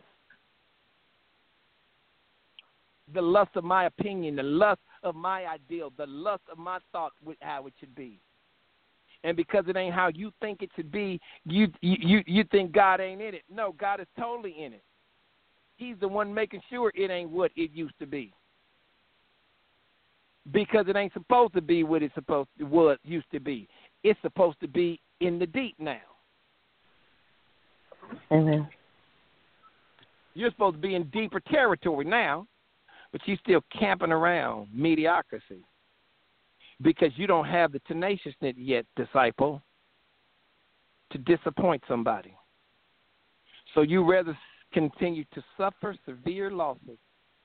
The lust of my opinion, the lust of my ideal, the lust of my thought with how it should be. And because it ain't how you think it should be, you think God ain't in it. No, God is totally in it. He's the one making sure it ain't what it used to be. Because it ain't supposed to be what used to be. It's supposed to be in the deep now. Amen. You're supposed to be in deeper territory now, but you're still camping around mediocrity because you don't have the tenaciousness yet, disciple, to disappoint somebody. So you rather continue to suffer severe losses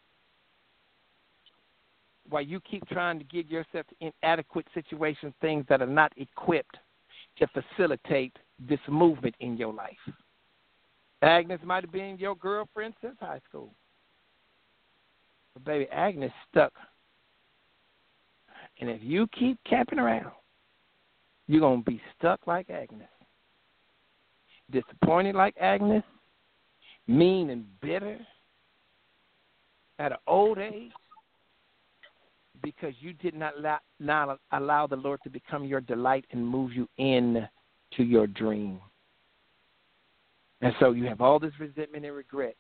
while you keep trying to get yourself to inadequate situations, things that are not equipped to facilitate this movement in your life. Agnes might have been your girlfriend since high school. But, baby, Agnes stuck. And if you keep camping around, you're going to be stuck like Agnes. Disappointed like Agnes. Mean and bitter at an old age. Because you did not allow the Lord to become your delight and move you in to your dream. And so you have all this resentment and regret.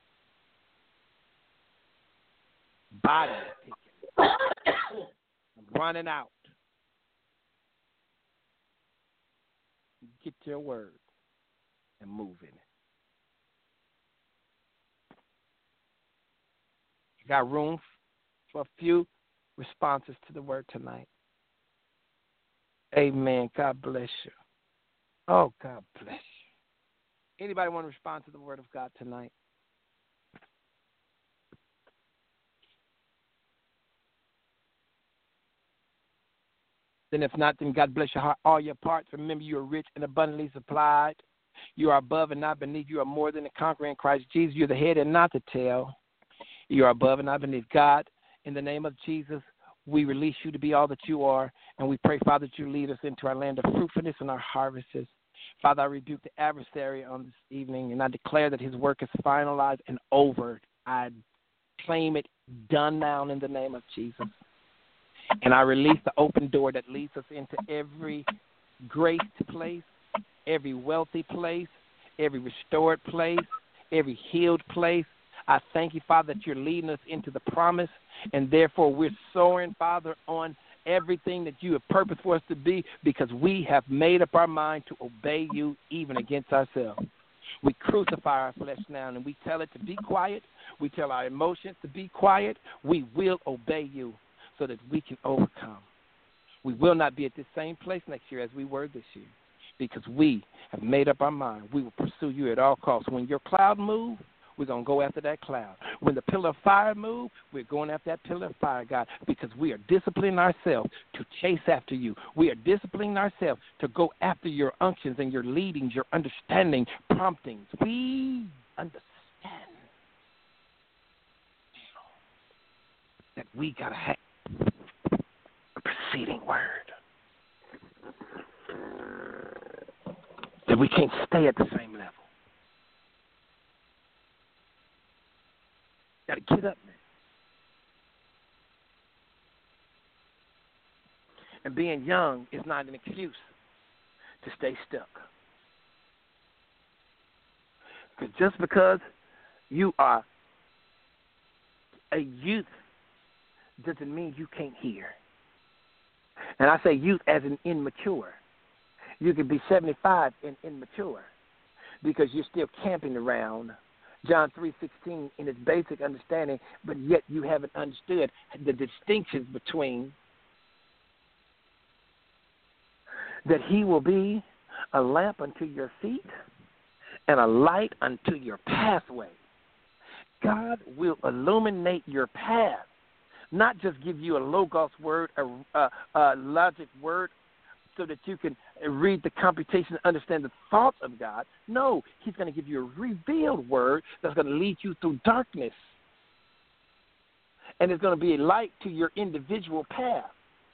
Body ticking. Running out. Get your word and move in it. You got room for a few responses to the word tonight. Amen. God bless you. Oh, God bless you. Anybody want to respond to the word of God tonight? Then if not, then God bless your heart, all your parts. Remember, you are rich and abundantly supplied. You are above and not beneath. You are more than a conqueror in Christ Jesus. You're the head and not the tail. You are above and not beneath. God, in the name of Jesus, we release you to be all that you are, and we pray, Father, that you lead us into our land of fruitfulness and our harvests. Father, I rebuke the adversary on this evening, and I declare that his work is finalized and over. I claim it done now in the name of Jesus. And I release the open door that leads us into every graced place, every wealthy place, every restored place, every healed place. I thank you, Father, that you're leading us into the promise, and therefore we're soaring, Father, on everything that you have purposed for us to be, because we have made up our mind to obey you even against ourselves. We crucify our flesh now, and we tell it to be quiet. We tell our emotions to be quiet. We will obey you so that we can overcome. We will not be at the same place next year as we were this year, because we have made up our mind. We will pursue you at all costs. When your cloud moves, we're going to go after that cloud. When the pillar of fire moves, we're going after that pillar of fire, God, because we are disciplining ourselves to chase after you. We are disciplining ourselves to go after your unctions and your leadings, your understanding, promptings. We understand that we got to have a preceding word, that we can't stay at the same level. Got to get up, man. And being young is not an excuse to stay stuck. Because just because you are a youth doesn't mean you can't hear. And I say youth as an immature. You could be 75 and immature because you're still camping around John 3:16 in its basic understanding, but yet you haven't understood the distinctions between that he will be a lamp unto your feet and a light unto your pathway. God will illuminate your path, not just give you a logos word, a logic word, so that you can read the computation and understand the thoughts of God. No, he's going to give you a revealed word that's going to lead you through darkness. And it's going to be a light to your individual path.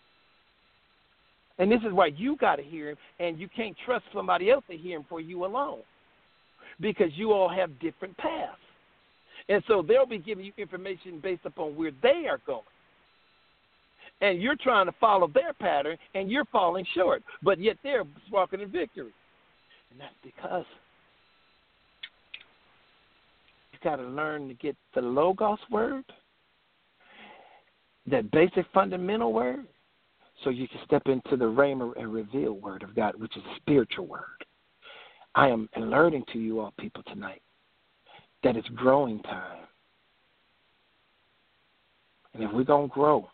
And this is why you got to hear him, and you can't trust somebody else to hear him for you alone, because you all have different paths. And so they'll be giving you information based upon where they are going. And you're trying to follow their pattern, and you're falling short. But yet they're walking in victory. And that's because you got to learn to get the Logos word, that basic fundamental word, so you can step into the Rhema and revealed word of God, which is a spiritual word. I am alerting to you all people tonight that it's growing time. And if we're going to grow,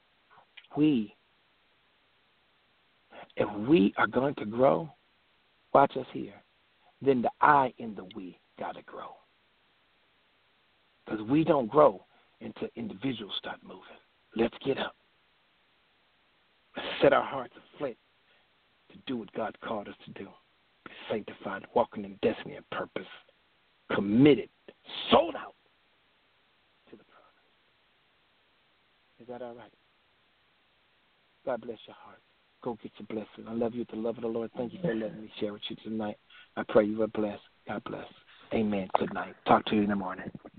if we are going to grow, watch us here, then the I in the we got to grow. Because we don't grow until individuals start moving. Let's get up. Let's set our hearts afloat to do what God called us to do. Be sanctified, walking in destiny and purpose, committed, sold out to the promise. Is that all right? God bless your heart. Go get your blessing. I love you with the love of the Lord. Thank you for letting me share with you tonight. I pray you are blessed. God bless. Amen. Good night. Talk to you in the morning.